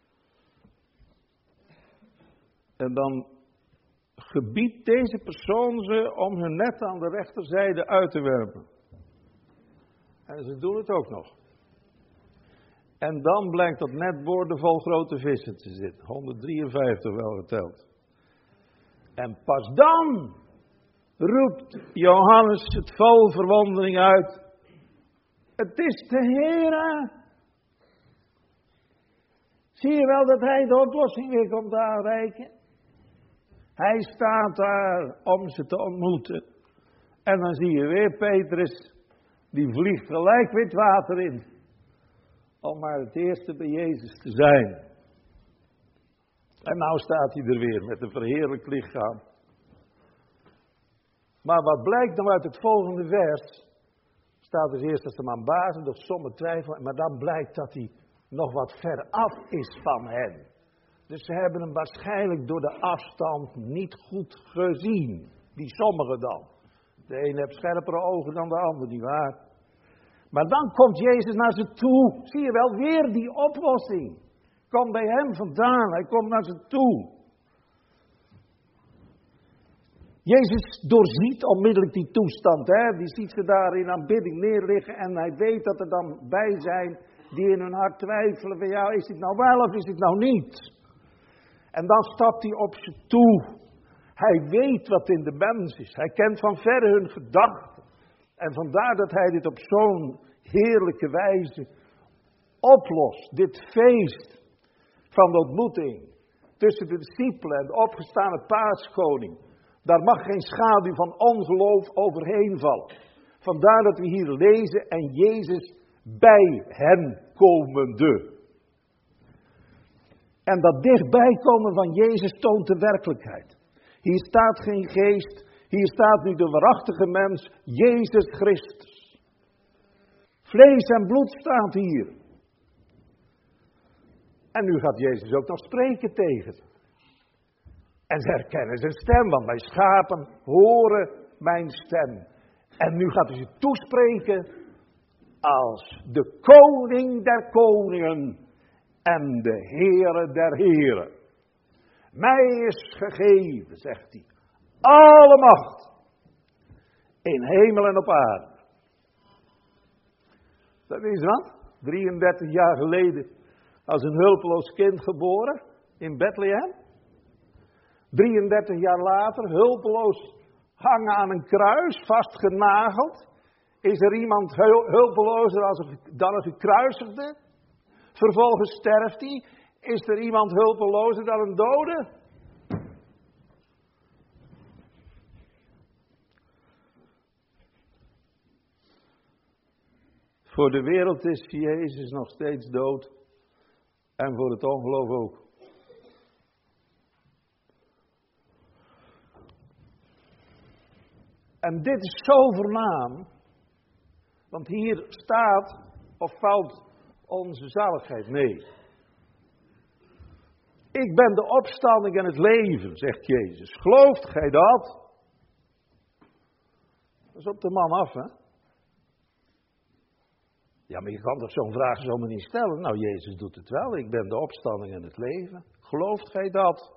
En dan gebiedt deze persoon ze om hun net aan de rechterzijde uit te werpen. En ze doen het ook nog. En dan blijkt dat net boordevol grote vissen te zitten. honderddrieënvijftig wel geteld. En pas dan roept Johannes het vol verwondering uit. Het is de Heere. Zie je wel dat hij de oplossing weer komt aanreiken? Hij staat daar om ze te ontmoeten. En dan zie je weer Petrus. Die vliegt gelijk weer het water in. Om maar het eerste bij Jezus te zijn. En nou staat hij er weer met een verheerlijkt lichaam. Maar wat blijkt nou uit het volgende vers? Staat dus eerst dat de man bazen, door sommigen twijfelen. Maar dan blijkt dat hij nog wat ver af is van hen. Dus ze hebben hem waarschijnlijk door de afstand niet goed gezien. Die sommigen dan. De een heeft scherpere ogen dan de ander, nietwaar? Maar dan komt Jezus naar ze toe. Zie je wel, weer die oplossing. Komt bij hem vandaan, hij komt naar ze toe. Jezus doorziet onmiddellijk die toestand. Hè? Die ziet ze daar in aanbidding neerliggen. En hij weet dat er dan bij zijn die in hun hart twijfelen. Van ja, is dit nou wel of is dit nou niet? En dan stapt hij op ze toe. Hij weet wat in de mens is. Hij kent van verre hun gedachten. En vandaar dat hij dit op zo'n heerlijke wijze oplost. Dit feest van de ontmoeting tussen de discipelen en de opgestane paaskoning. Daar mag geen schaduw van ongeloof overheen vallen. Vandaar dat we hier lezen en Jezus bij hen komende. En dat dichtbij komen van Jezus toont de werkelijkheid. Hier staat geen geest. Hier staat nu de waarachtige mens, Jezus Christus. Vlees en bloed staat hier. En nu gaat Jezus ook nog spreken tegen ze. En ze herkennen zijn stem, want mijn schapen horen mijn stem. En nu gaat hij ze toespreken als de koning der koningen en de Heere der heren. Mij is gegeven, zegt hij, alle macht in hemel en op aarde. Dat is wat? drieëndertig jaar geleden als een hulpeloos kind geboren in Bethlehem. drieëndertig jaar later, hulpeloos hangen aan een kruis, vastgenageld. Is er iemand hulpelozer als dan een gekruisigde? Vervolgens sterft hij. Is er iemand hulpelozer dan een dode? Voor de wereld is Jezus nog steeds dood. En voor het ongeloof ook. En dit is zo voornaam. Want hier staat of valt onze zaligheid mee. Ik ben de opstanding en het leven, zegt Jezus. Gelooft gij dat? Dat is op de man af, hè? Ja, maar je kan toch zo'n vraag zomaar niet stellen? Nou, Jezus doet het wel. Ik ben de opstanding en het leven. Gelooft gij dat?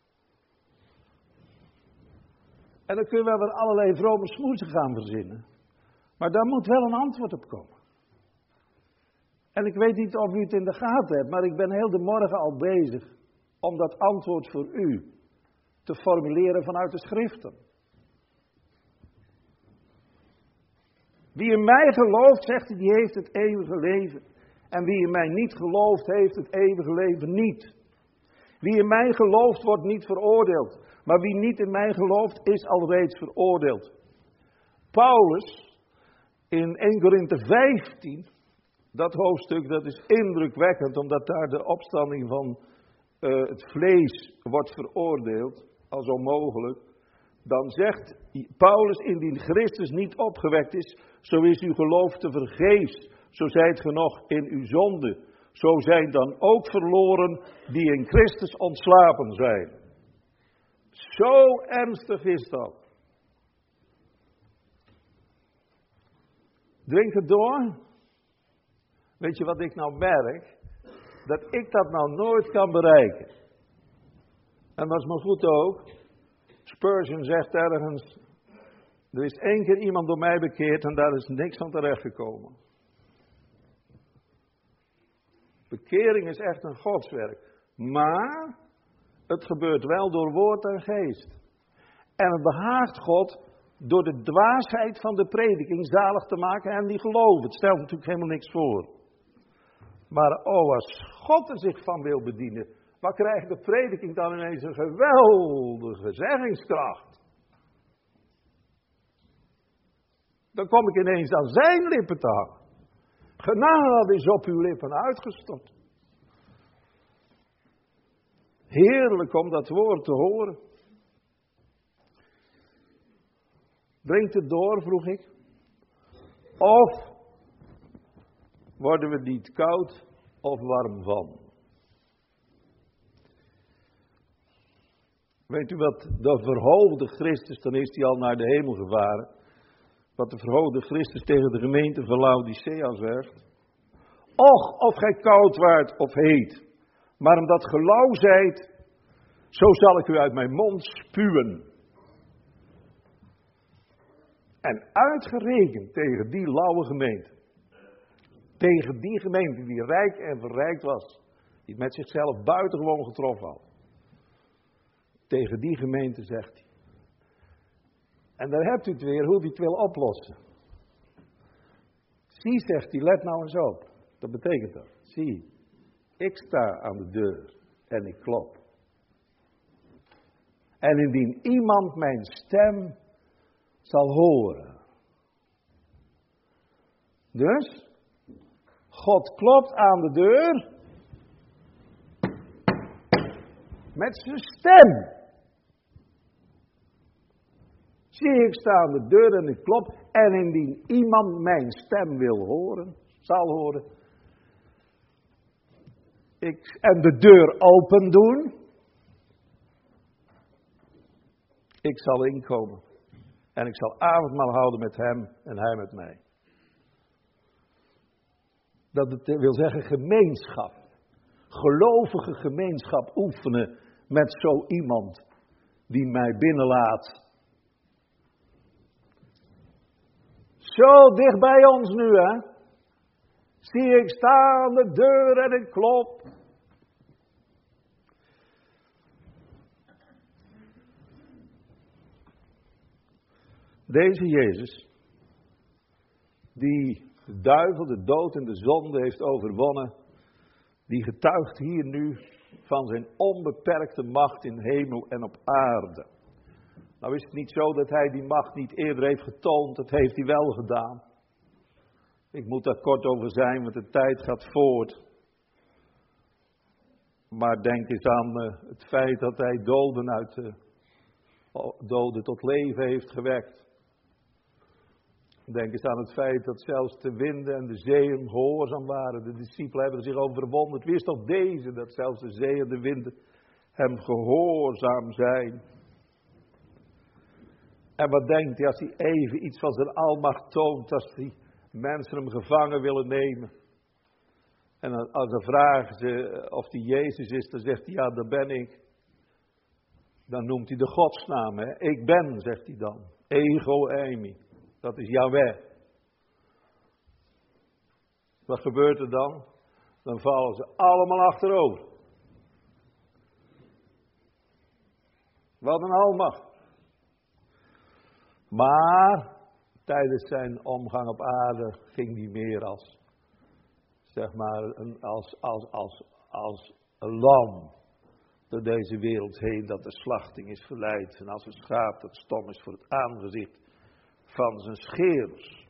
En dan kun je wel weer allerlei vrome smoezen gaan verzinnen. Maar daar moet wel een antwoord op komen. En ik weet niet of u het in de gaten hebt, maar ik ben heel de morgen al bezig om dat antwoord voor u te formuleren vanuit de schriften. Wie in mij gelooft, zegt hij, die heeft het eeuwige leven. En wie in mij niet gelooft, heeft het eeuwige leven niet. Wie in mij gelooft, wordt niet veroordeeld. Maar wie niet in mij gelooft, is alreeds veroordeeld. Paulus, in eerste Korinthe vijftien, dat hoofdstuk, dat is indrukwekkend, omdat daar de opstanding van uh, het vlees wordt veroordeeld, als onmogelijk. Dan zegt Paulus, indien Christus niet opgewekt is, zo is uw geloof te vergeefs. Zo zijt ge nog in uw zonde. Zo zijn dan ook verloren die in Christus ontslapen zijn. Zo ernstig is dat. Drink het door. Weet je wat ik nou merk? Dat ik dat nou nooit kan bereiken. En dat is maar goed ook. Spurgeon zegt ergens, er is één keer iemand door mij bekeerd en daar is niks van terechtgekomen. Bekering is echt een godswerk. Maar het gebeurt wel door woord en geest. En het behaagt God door de dwaasheid van de prediking zalig te maken en die geloven. Het stelt natuurlijk helemaal niks voor. Maar oh, als God er zich van wil bedienen, wat krijgt de prediking dan ineens een geweldige zeggingskracht? Dan kom ik ineens aan zijn lippen te hangen. Genade is op uw lippen uitgestort. Heerlijk om dat woord te horen. Drinkt het door, vroeg ik. Of worden we niet koud of warm van? Weet u wat de verhoogde Christus, dan is hij al naar de hemel gevaren. Wat de verhoogde Christus tegen de gemeente van Laodicea zegt. Och, of gij koud waart of heet. Maar omdat ge lauw zijt, zo zal ik u uit mijn mond spuwen. En uitgerekend tegen die lauwe gemeente. Tegen die gemeente die rijk en verrijkt was. Die met zichzelf buitengewoon getroffen had. Tegen die gemeente zegt hij. En daar hebt u het weer, hoe hij het wil oplossen. Zie, zegt hij, let nou eens op. Dat betekent dat. Zie, ik sta aan de deur en ik klop. En indien iemand mijn stem zal horen. Dus, God klopt aan de deur. Met zijn stem. Zie, ik sta aan de deur en ik klop, en indien iemand mijn stem wil horen, zal horen, ik, en de deur open doen, ik zal inkomen. En ik zal avondmaal houden met hem en hij met mij. Dat het wil zeggen gemeenschap. Gelovige gemeenschap oefenen met zo iemand die mij binnenlaat. Zo dicht bij ons nu, hè. Zie, ik sta aan de deur en ik klop. Deze Jezus, die de duivel, de dood en de zonde heeft overwonnen, die getuigt hier nu van zijn onbeperkte macht in hemel en op aarde. Nou is het niet zo dat hij die macht niet eerder heeft getoond, dat heeft hij wel gedaan. Ik moet daar kort over zijn, want de tijd gaat voort. Maar denk eens aan uh, het feit dat hij doden uit de doden tot leven heeft gewekt. Denk eens aan het feit dat zelfs de winden en de zeeën gehoorzaam waren. De discipelen hebben zich overwonnen. Het wist toch deze, dat zelfs de zee en de winden hem gehoorzaam zijn. En wat denkt hij als hij even iets van zijn almacht toont, als die mensen hem gevangen willen nemen? En als ze vragen ze of die Jezus is, dan zegt hij, ja, dat ben ik. Dan noemt hij de godsnaam, hè. Ik ben, zegt hij dan. Ego eimi. Dat is Yahweh. Wat gebeurt er dan? Dan vallen ze allemaal achterover. Wat een almacht. Maar tijdens zijn omgang op aarde ging hij meer als, zeg maar, een, als, als, als, als een lam door deze wereld heen dat de slachting is verleid. En als een schaap dat stom is voor het aangezicht van zijn scheerders.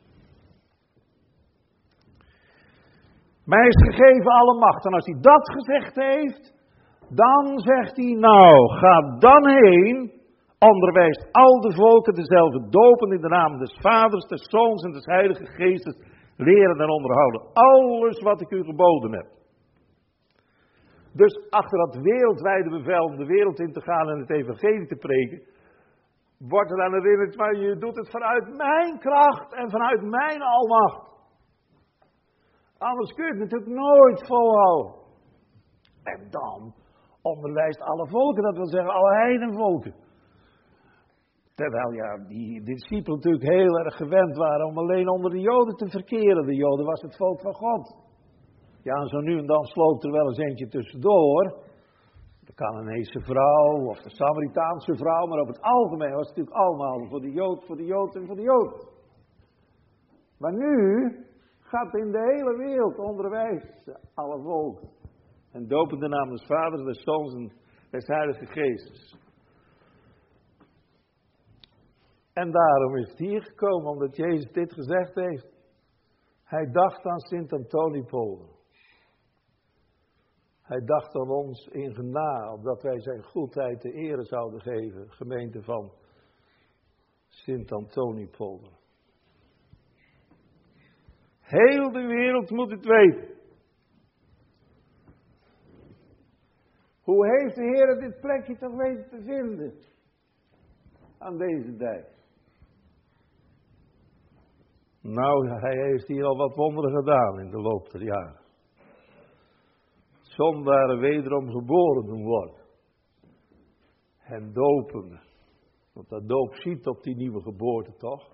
Mij is gegeven alle macht. En als hij dat gezegd heeft, dan zegt hij, nou, ga dan heen, onderwijst al de volken dezelfde dopen in de naam des Vaders, des Zoons en des Heilige Geestes, leren en onderhouden alles wat ik u geboden heb. Dus achter dat wereldwijde bevel om de wereld in te gaan en het evangelie te preken, wordt er dan herinnerd, maar je doet het vanuit mijn kracht en vanuit mijn almacht. Anders kun je het natuurlijk nooit volhouden. En dan onderwijst alle volken, dat wil zeggen alle heidenvolken. Terwijl ja, die discipelen natuurlijk heel erg gewend waren om alleen onder de Joden te verkeren. De Joden was het volk van God. Ja, en zo nu en dan sloopt er wel eens eentje tussendoor. De Canaanese vrouw of de Samaritaanse vrouw, maar over het algemeen was het natuurlijk allemaal voor de Jood, voor de Jood en voor de Jood. Maar nu gaat in de hele wereld onderwijs alle volken. En dopen de naam des Vaders, des Zoons en des Heilige Geestes. En daarom is het hier gekomen, omdat Jezus dit gezegd heeft. Hij dacht aan Sint-Antoniepolder. Hij dacht aan ons in genade, opdat wij zijn goedheid de ere zouden geven, gemeente van Sint-Antoniepolder. Heel de wereld moet het weten. Hoe heeft de Heer dit plekje toch weten te vinden? Aan deze dijk. Nou, hij heeft hier al wat wonderen gedaan in de loop der jaren. Zondaren wederom geboren doen worden. En dopen. Want dat doop ziet op die nieuwe geboorte toch?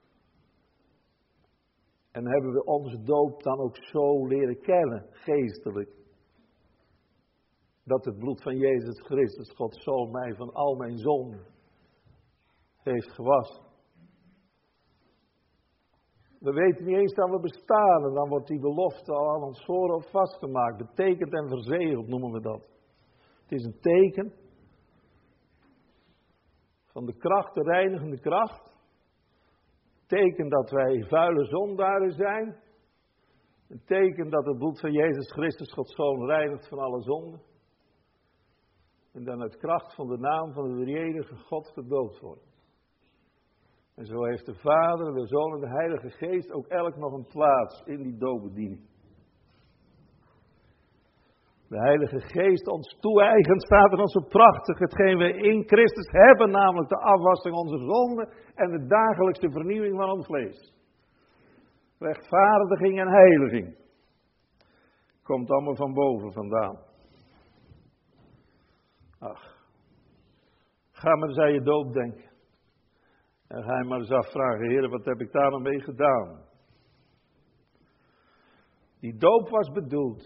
En hebben we onze doop dan ook zo leren kennen, geestelijk. Dat het bloed van Jezus Christus, Gods Zoon, mij van al mijn zonden heeft gewassen. We weten niet eens dat we bestaan en dan wordt die belofte al aan ons voorhoofd vastgemaakt. Betekend en verzegeld noemen we dat. Het is een teken van de kracht, de reinigende kracht. Teken dat wij vuile zondaren zijn. Een teken dat het bloed van Jezus Christus, Gods Zoon, reinigt van alle zonden. En dan uit kracht van de naam van de drieënige God gedoopt wordt. En zo heeft de Vader, de Zoon en de Heilige Geest ook elk nog een plaats in die doopbediening. De Heilige Geest ons toe-eigent, staat er ons zo prachtig, hetgeen we in Christus hebben, namelijk de afwassing onze zonden en de dagelijkse vernieuwing van ons vlees. Rechtvaardiging en heiliging. Komt allemaal van boven vandaan. Ach, ga maar eens aan je doop denken. En ga je maar eens afvragen, Heer, wat heb ik daar nou mee gedaan? Die doop was bedoeld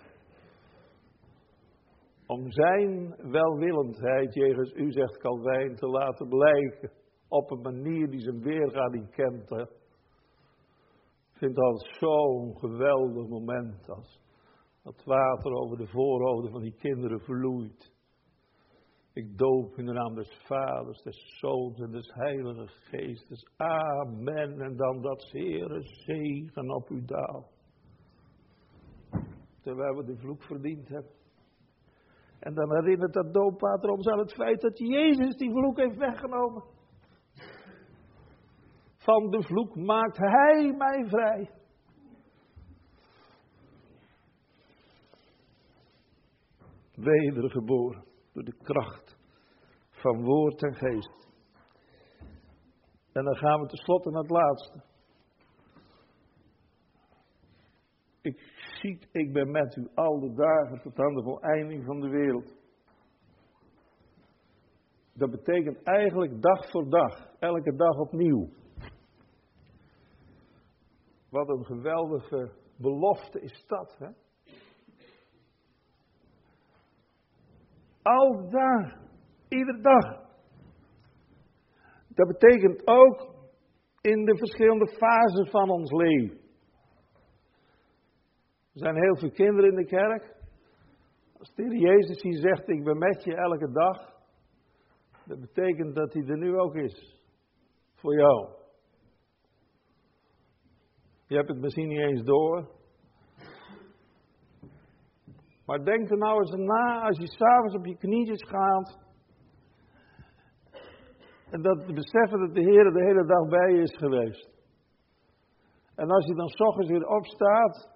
om zijn welwillendheid jegens u, zegt Calvijn, te laten blijken op een manier die zijn weerga niet kent. Hè? Ik vind dat zo'n geweldig moment als dat water over de voorhoofden van die kinderen vloeit. Ik doop in de naam des Vaders, des Zoons en des Heilige Geestes. Amen. En dan dat Heere zegen op u daalt. Terwijl we de vloek verdiend hebben. En dan herinnert dat doopwater ons aan het feit dat Jezus die vloek heeft weggenomen. Van de vloek maakt Hij mij vrij. Wedergeboren door de kracht van woord en geest. En dan gaan we tenslotte naar het laatste. Ik zie, ik ben met u al de dagen tot aan de voleinding van de wereld. Dat betekent eigenlijk dag voor dag, elke dag opnieuw. Wat een geweldige belofte is dat, hè? Al de dagen, iedere dag. Dat betekent ook in de verschillende fases van ons leven. Er zijn heel veel kinderen in de kerk. Als de Heer Jezus hier zegt, ik ben met je elke dag. Dat betekent dat hij er nu ook is. Voor jou. Je hebt het misschien niet eens door. Maar denk er nou eens na als je s'avonds op je knietjes gaat. En dat te beseffen dat de Heer de hele dag bij je is geweest. En als je dan 's ochtends weer opstaat.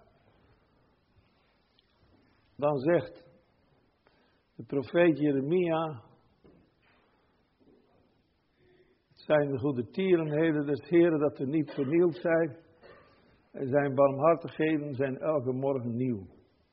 Dan zegt de profeet Jeremia. Het zijn de goede tierenheden des Heeren dat we niet vernield zijn. En zijn barmhartigheden zijn elke morgen nieuw.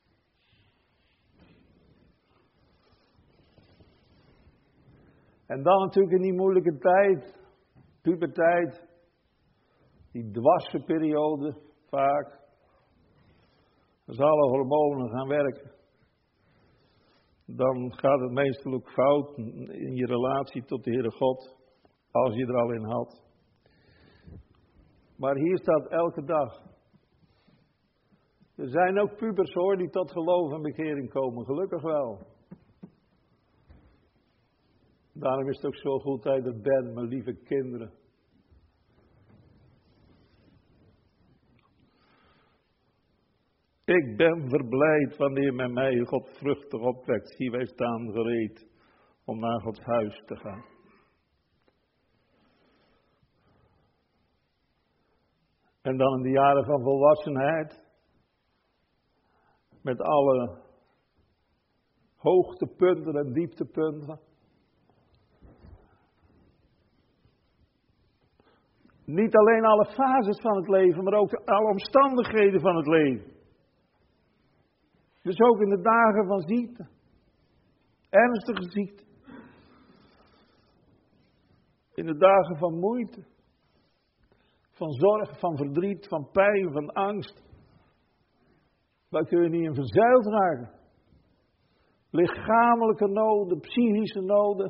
En dan natuurlijk in die moeilijke tijd, puberteit, die dwarse periode vaak. Als alle hormonen gaan werken, dan gaat het meestal ook fout in je relatie tot de Heere God, als je er al in had. Maar hier staat elke dag. Er zijn ook pubers hoor, die tot geloof en bekering komen, gelukkig wel. Daarom is het ook zo goed dat je er bent, mijn lieve kinderen. Ik ben verblijd wanneer men mij God vruchtig opwekt. Zie, wij staan gereed om naar Gods huis te gaan. En dan in de jaren van volwassenheid. Met alle hoogtepunten en dieptepunten. Niet alleen alle fases van het leven, maar ook alle omstandigheden van het leven. Dus ook in de dagen van ziekte. Ernstige ziekte. In de dagen van moeite. Van zorg, van verdriet, van pijn, van angst. Waar kun je niet in verzeild raken. Lichamelijke noden, psychische noden.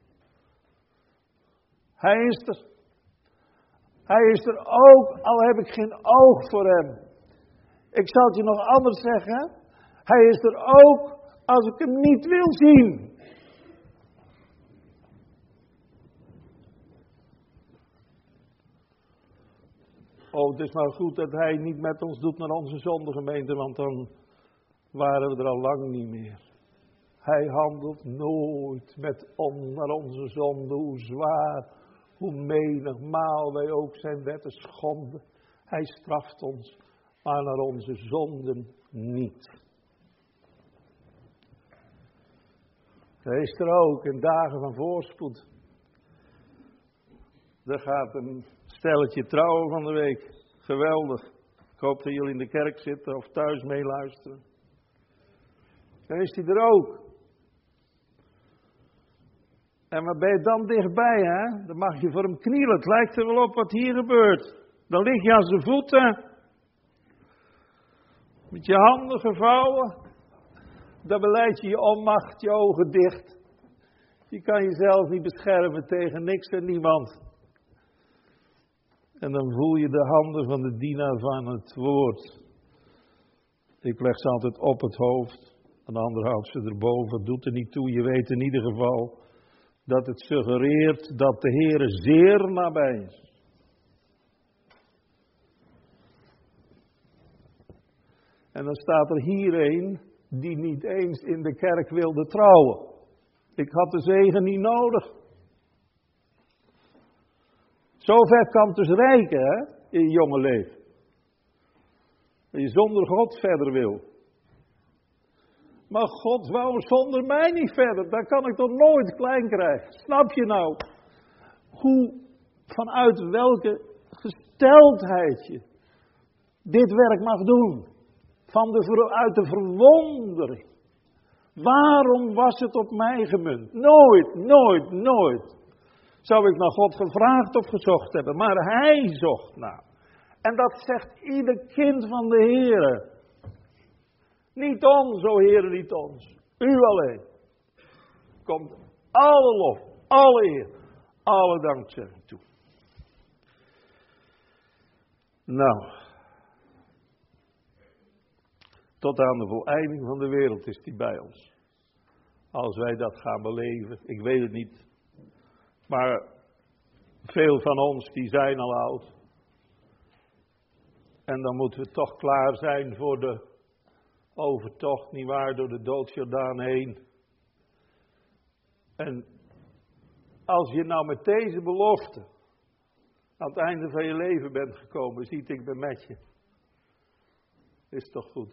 Hij is er. Hij is er ook, al heb ik geen oog voor hem. Ik zal het je nog anders zeggen. Hij is er ook als ik hem niet wil zien. Oh, het is maar goed dat hij niet met ons doet naar onze zondegemeente, want dan waren we er al lang niet meer. Hij handelt nooit met ons naar onze zonde, hoe zwaar, Hoe menigmaal wij ook zijn wetten schonden. Hij straft ons, maar naar onze zonden niet. Wees er ook in dagen van voorspoed. Er gaat een stelletje trouwen van de week. Geweldig. Ik hoop dat jullie in de kerk zitten of thuis meeluisteren. Dan is hij er ook. En wat ben je dan dichtbij, hè? Dan mag je voor hem knielen. Het lijkt er wel op wat hier gebeurt. Dan lig je aan zijn voeten. Met je handen gevouwen. Dan beleid je je onmacht, je ogen dicht. Je kan jezelf niet beschermen tegen niks en niemand. En dan voel je de handen van de dienaar van het woord. Ik leg ze altijd op het hoofd. Een ander houdt ze erboven. Doet er niet toe. Je weet in ieder geval dat het suggereert dat de Heer zeer nabij is. En dan staat er hier een die niet eens in de kerk wilde trouwen. Ik had de zegen niet nodig. Zover kan het dus reiken, hè, in je jonge leven. Dat je zonder God verder wil. Maar God wou zonder mij niet verder. Dat kan ik toch nooit klein krijgen. Snap je nou? Hoe, vanuit welke gesteldheid je dit werk mag doen. Van de, uit de verwondering. Waarom was het op mij gemunt? Nooit, nooit, nooit. Zou ik naar God gevraagd of gezocht hebben. Maar Hij zocht naar. En dat zegt ieder kind van de Heere. Niet ons, o Heere, niet ons. U alleen. Komt alle lof, alle eer, alle dankzegging toe. Nou. Tot aan de voleinding van de wereld is die bij ons. Als wij dat gaan beleven, ik weet het niet. Maar veel van ons die zijn al oud. En dan moeten we toch klaar zijn voor de overtocht, nietwaar, door de doodsjordaan heen. En als je nou met deze belofte aan het einde van je leven bent gekomen, ziet ik ben met je. Is toch goed?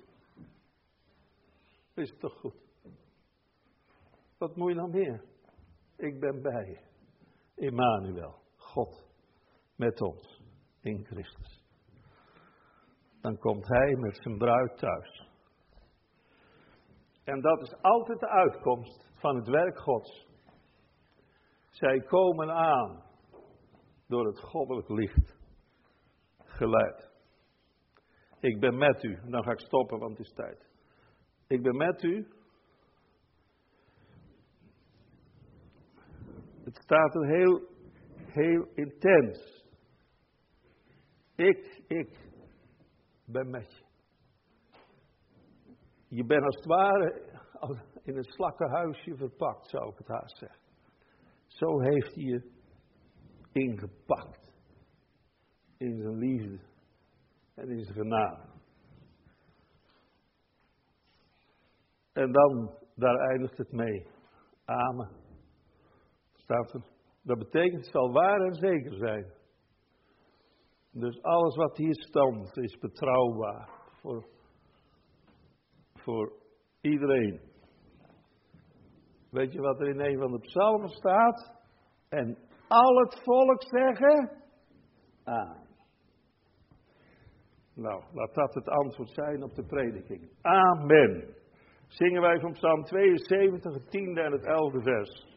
Is toch goed? Wat moet je nou meer? Ik ben bij je. Emmanuel, God met ons in Christus. Dan komt Hij met zijn bruid thuis. En dat is altijd de uitkomst van het werk Gods. Zij komen aan door het goddelijk licht geleid. Ik ben met u. Dan ga ik stoppen, want het is tijd. Ik ben met u. Het staat er heel, heel intens. Ik, ik ben met je. Je bent als het ware in een slakkenhuisje verpakt, zou ik het haast zeggen. Zo heeft hij je ingepakt. In zijn liefde en in zijn genade. En dan, daar eindigt het mee. Amen. Staat er. Dat betekent, het zal waar en zeker zijn. Dus alles wat hier stond is betrouwbaar. Voor, voor iedereen. Weet je wat er in een van de psalmen staat? En al het volk zeggen? Amen. Nou, laat dat het antwoord zijn op de prediking. Amen. Zingen wij van Psalm tweeënzeventig, het tiende en het elfde vers.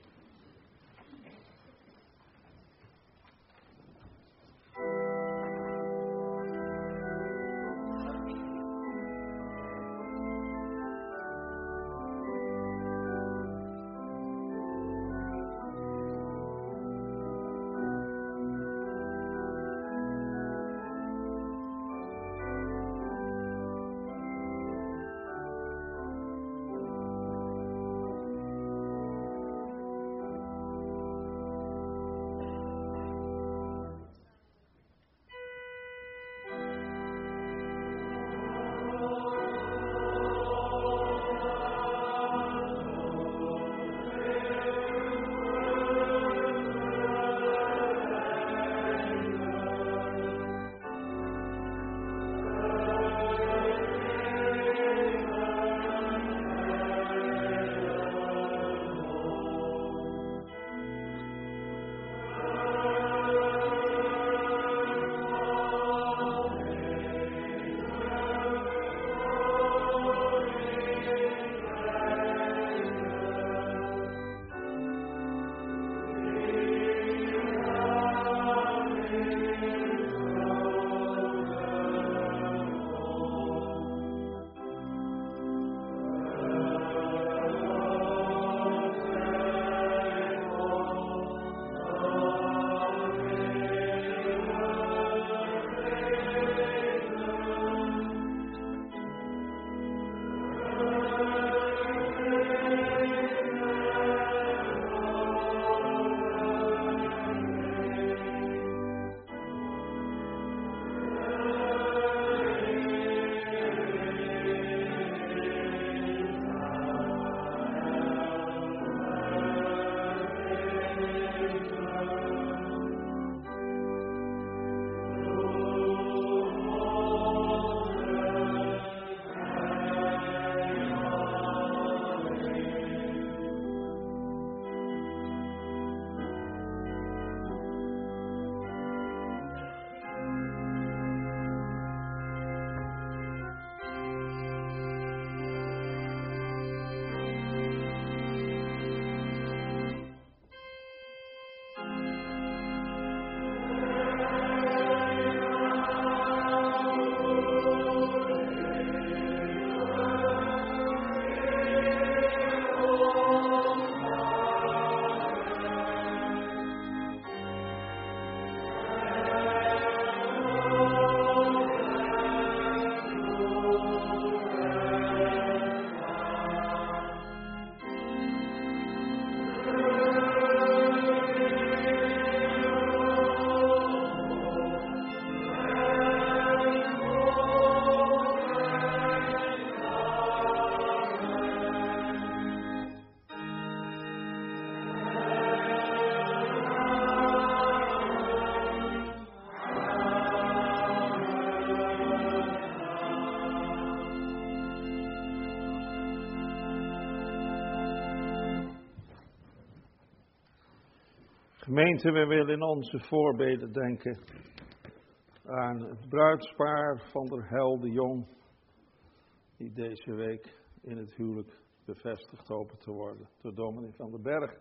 Gemeente, we willen in onze voorbeden denken aan het bruidspaar van der Helde Jong, die deze week in het huwelijk bevestigd hopen te worden door dominee Van den Berg.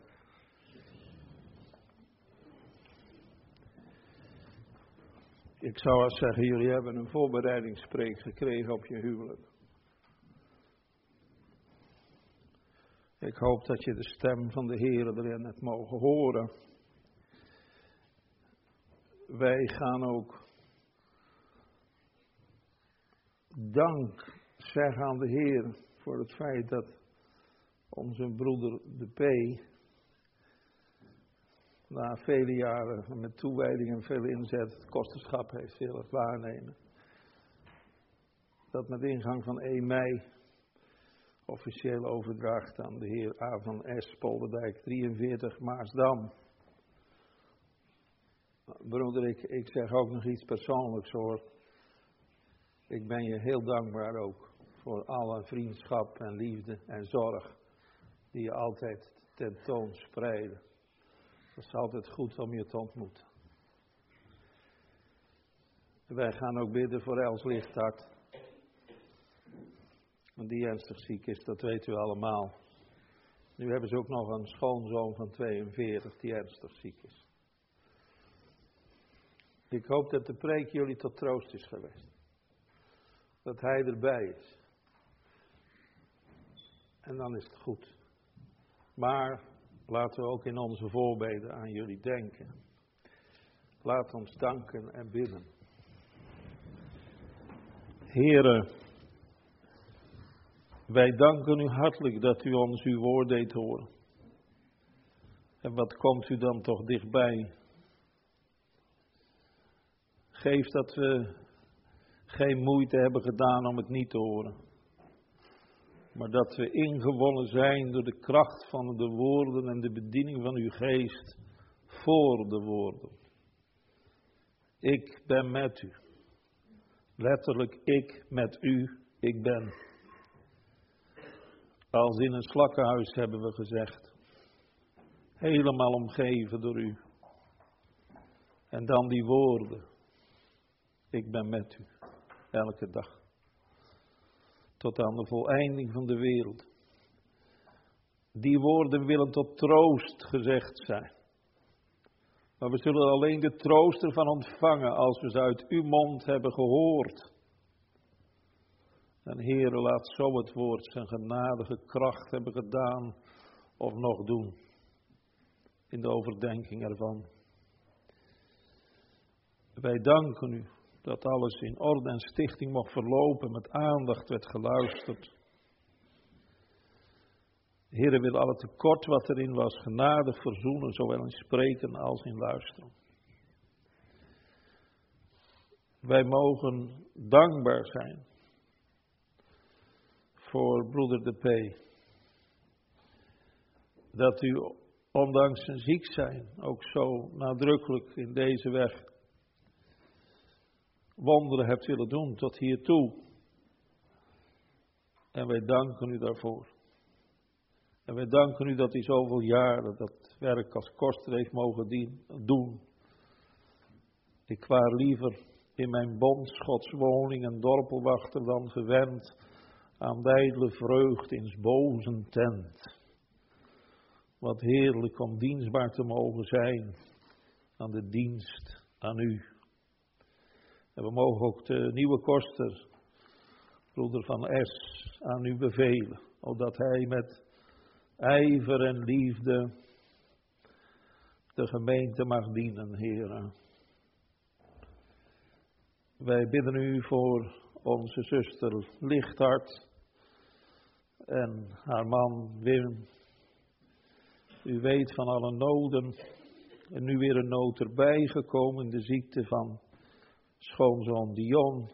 Ik zou wel zeggen, jullie hebben een voorbereidingspreek gekregen op je huwelijk. Ik hoop dat je de stem van de Heer erin hebt mogen horen. Wij gaan ook dank zeggen aan de Heer voor het feit dat onze broeder de P. na vele jaren met toewijding en veel inzet het kosterschap heeft willen waarnemen. Dat met ingang van één mei officieel overdraagt aan de heer A. van S. Polderdijk drieënveertig Maasdam. Broeder, ik, ik zeg ook nog iets persoonlijks hoor. Ik ben je heel dankbaar ook voor alle vriendschap en liefde en zorg die je altijd tentoonspreidde. Het is altijd goed om je te ontmoeten. Wij gaan ook bidden voor Els Lichthart. Want die ernstig ziek is, dat weet u allemaal. Nu hebben ze ook nog een schoonzoon van tweeënveertig die ernstig ziek is. Ik hoop dat de preek jullie tot troost is geweest. Dat hij erbij is. En dan is het goed. Maar laten we ook in onze voorbeden aan jullie denken. Laat ons danken en bidden. Heren, wij danken u hartelijk dat u ons uw woord deed horen. En wat komt u dan toch dichtbij? Geef dat we geen moeite hebben gedaan om het niet te horen. Maar dat we ingewonnen zijn door de kracht van de woorden en de bediening van uw geest voor de woorden. Ik ben met u. Letterlijk, ik met u, ik ben. Als in een slakkenhuis hebben we gezegd. Helemaal omgeven door u. En dan die woorden. Ik ben met u. Elke dag. Tot aan de voleinding van de wereld. Die woorden willen tot troost gezegd zijn. Maar we zullen alleen de troost ervan ontvangen als we ze uit uw mond hebben gehoord. En Heere, laat zo het woord zijn genadige kracht hebben gedaan of nog doen. In de overdenking ervan. Wij danken u dat alles in orde en stichting mocht verlopen, met aandacht werd geluisterd. Heere, wil alle tekort wat erin was genadig verzoenen, zowel in spreken als in luisteren. Wij mogen dankbaar zijn voor broeder de P. Dat u, ondanks zijn ziek zijn, ook zo nadrukkelijk in deze weg wonderen hebt willen doen tot hiertoe. En wij danken u daarvoor. En wij danken u dat hij zoveel jaren dat werk als koster heeft mogen dien, doen. Ik waar liever in mijn bondschotswoning en dorpelwachter dan gewend aan de ijdele vreugd in 's bozen tent. Wat heerlijk om dienstbaar te mogen zijn aan de dienst aan u. En we mogen ook de nieuwe koster, broeder van S, aan u bevelen. Opdat hij met ijver en liefde de gemeente mag dienen, Heere. Wij bidden u voor onze zuster Lichthart en haar man Wim. U weet van alle noden en nu weer een nood erbij gekomen in de ziekte van schoonzoon Dion.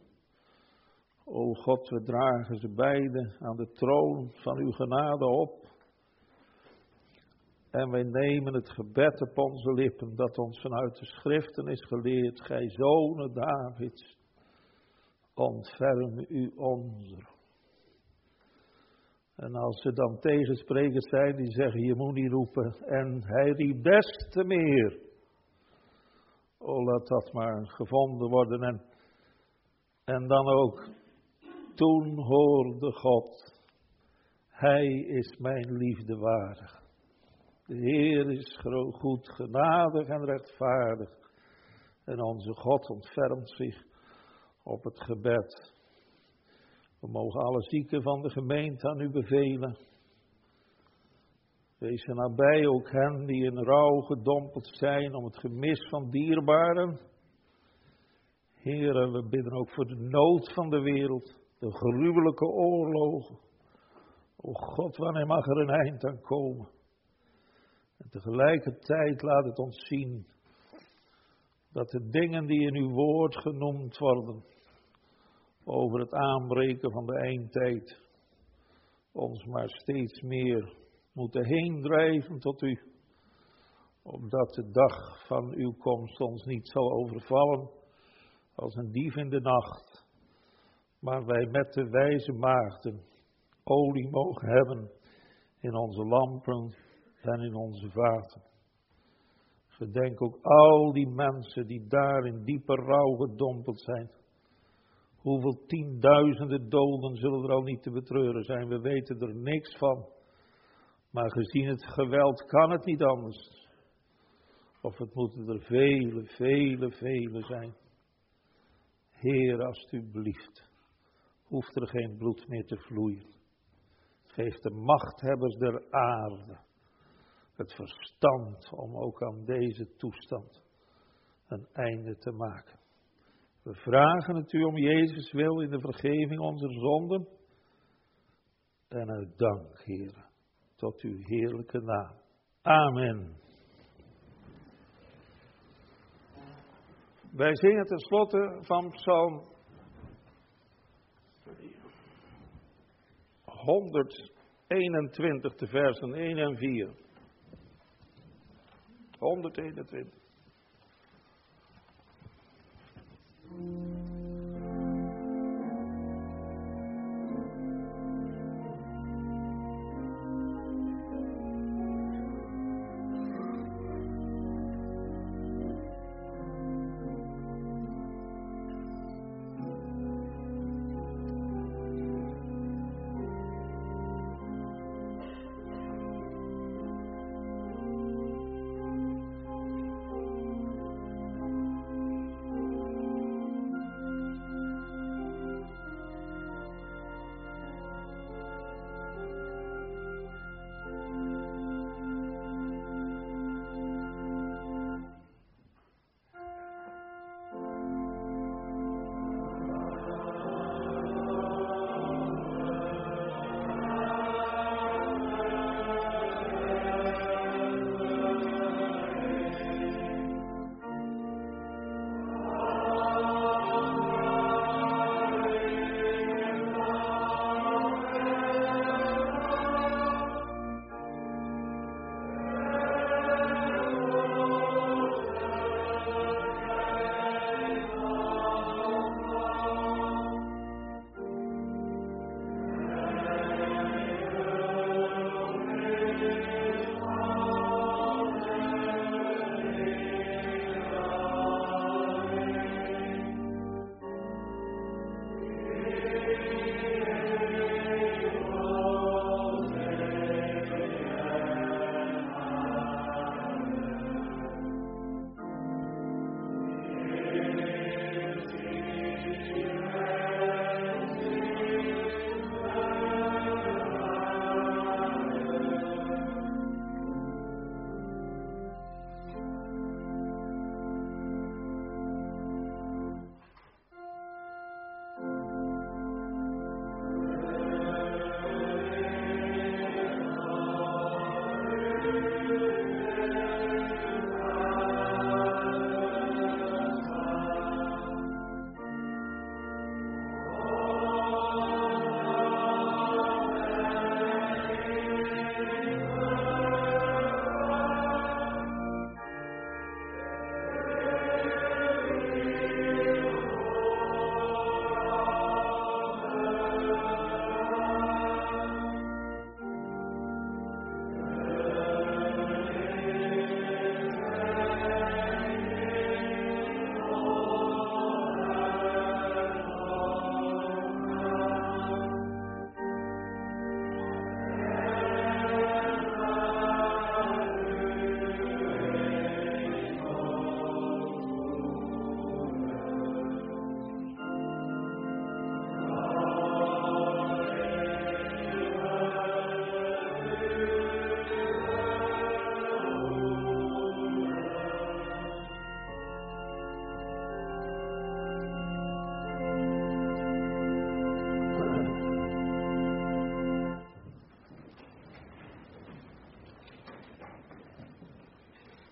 O God, we dragen ze beiden aan de troon van uw genade op. En wij nemen het gebed op onze lippen dat ons vanuit de schriften is geleerd. Gij zonen Davids, ontferm u onzer. En als er dan tegensprekers zijn die zeggen, je moet niet roepen. En hij riep des te meer. Oh, laat dat maar gevonden worden. En, en dan ook, toen hoorde God, hij is mijn liefde waardig. De Heer is groot, goed, genadig en rechtvaardig. En onze God ontfermt zich op het gebed. We mogen alle zieken van de gemeente aan u bevelen. Wees er nabij ook hen die in rouw gedompeld zijn om het gemis van dierbaren. Heere, we bidden ook voor de nood van de wereld, de gruwelijke oorlogen. O God, wanneer mag er een eind aan komen? En tegelijkertijd laat het ons zien dat de dingen die in uw woord genoemd worden over het aanbreken van de eindtijd ons maar steeds meer moeten heen drijven tot u, opdat de dag van uw komst ons niet zal overvallen als een dief in de nacht, maar wij met de wijze maagden olie mogen hebben in onze lampen en in onze vaten. Gedenk ook al die mensen die daar in diepe rouw gedompeld zijn. Hoeveel tienduizenden doden zullen er al niet te betreuren zijn? We weten er niks van. Maar gezien het geweld kan het niet anders. Of het moeten er vele, vele, vele zijn. Heer, alstublieft, hoeft er geen bloed meer te vloeien. Geef de machthebbers der aarde het verstand om ook aan deze toestand een einde te maken. We vragen het u om Jezus wil in de vergeving onze zonden. En uit dank, Heer, tot uw heerlijke naam. Amen. Wij zingen tenslotte van Psalm honderdeenentwintig, de versen één en vier. honderdeenentwintig.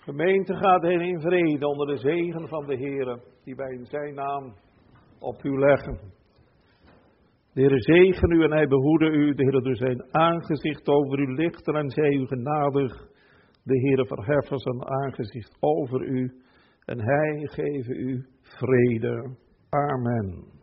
Gemeente gaat heen in vrede onder de zegen van de Heer, die wij in zijn naam op u leggen. De Heer zegen u en hij behoede u. De Heer door zijn aangezicht over u lichten en zij u genadig. De Heer verheffen zijn aangezicht over u en hij geven u vrede. Amen.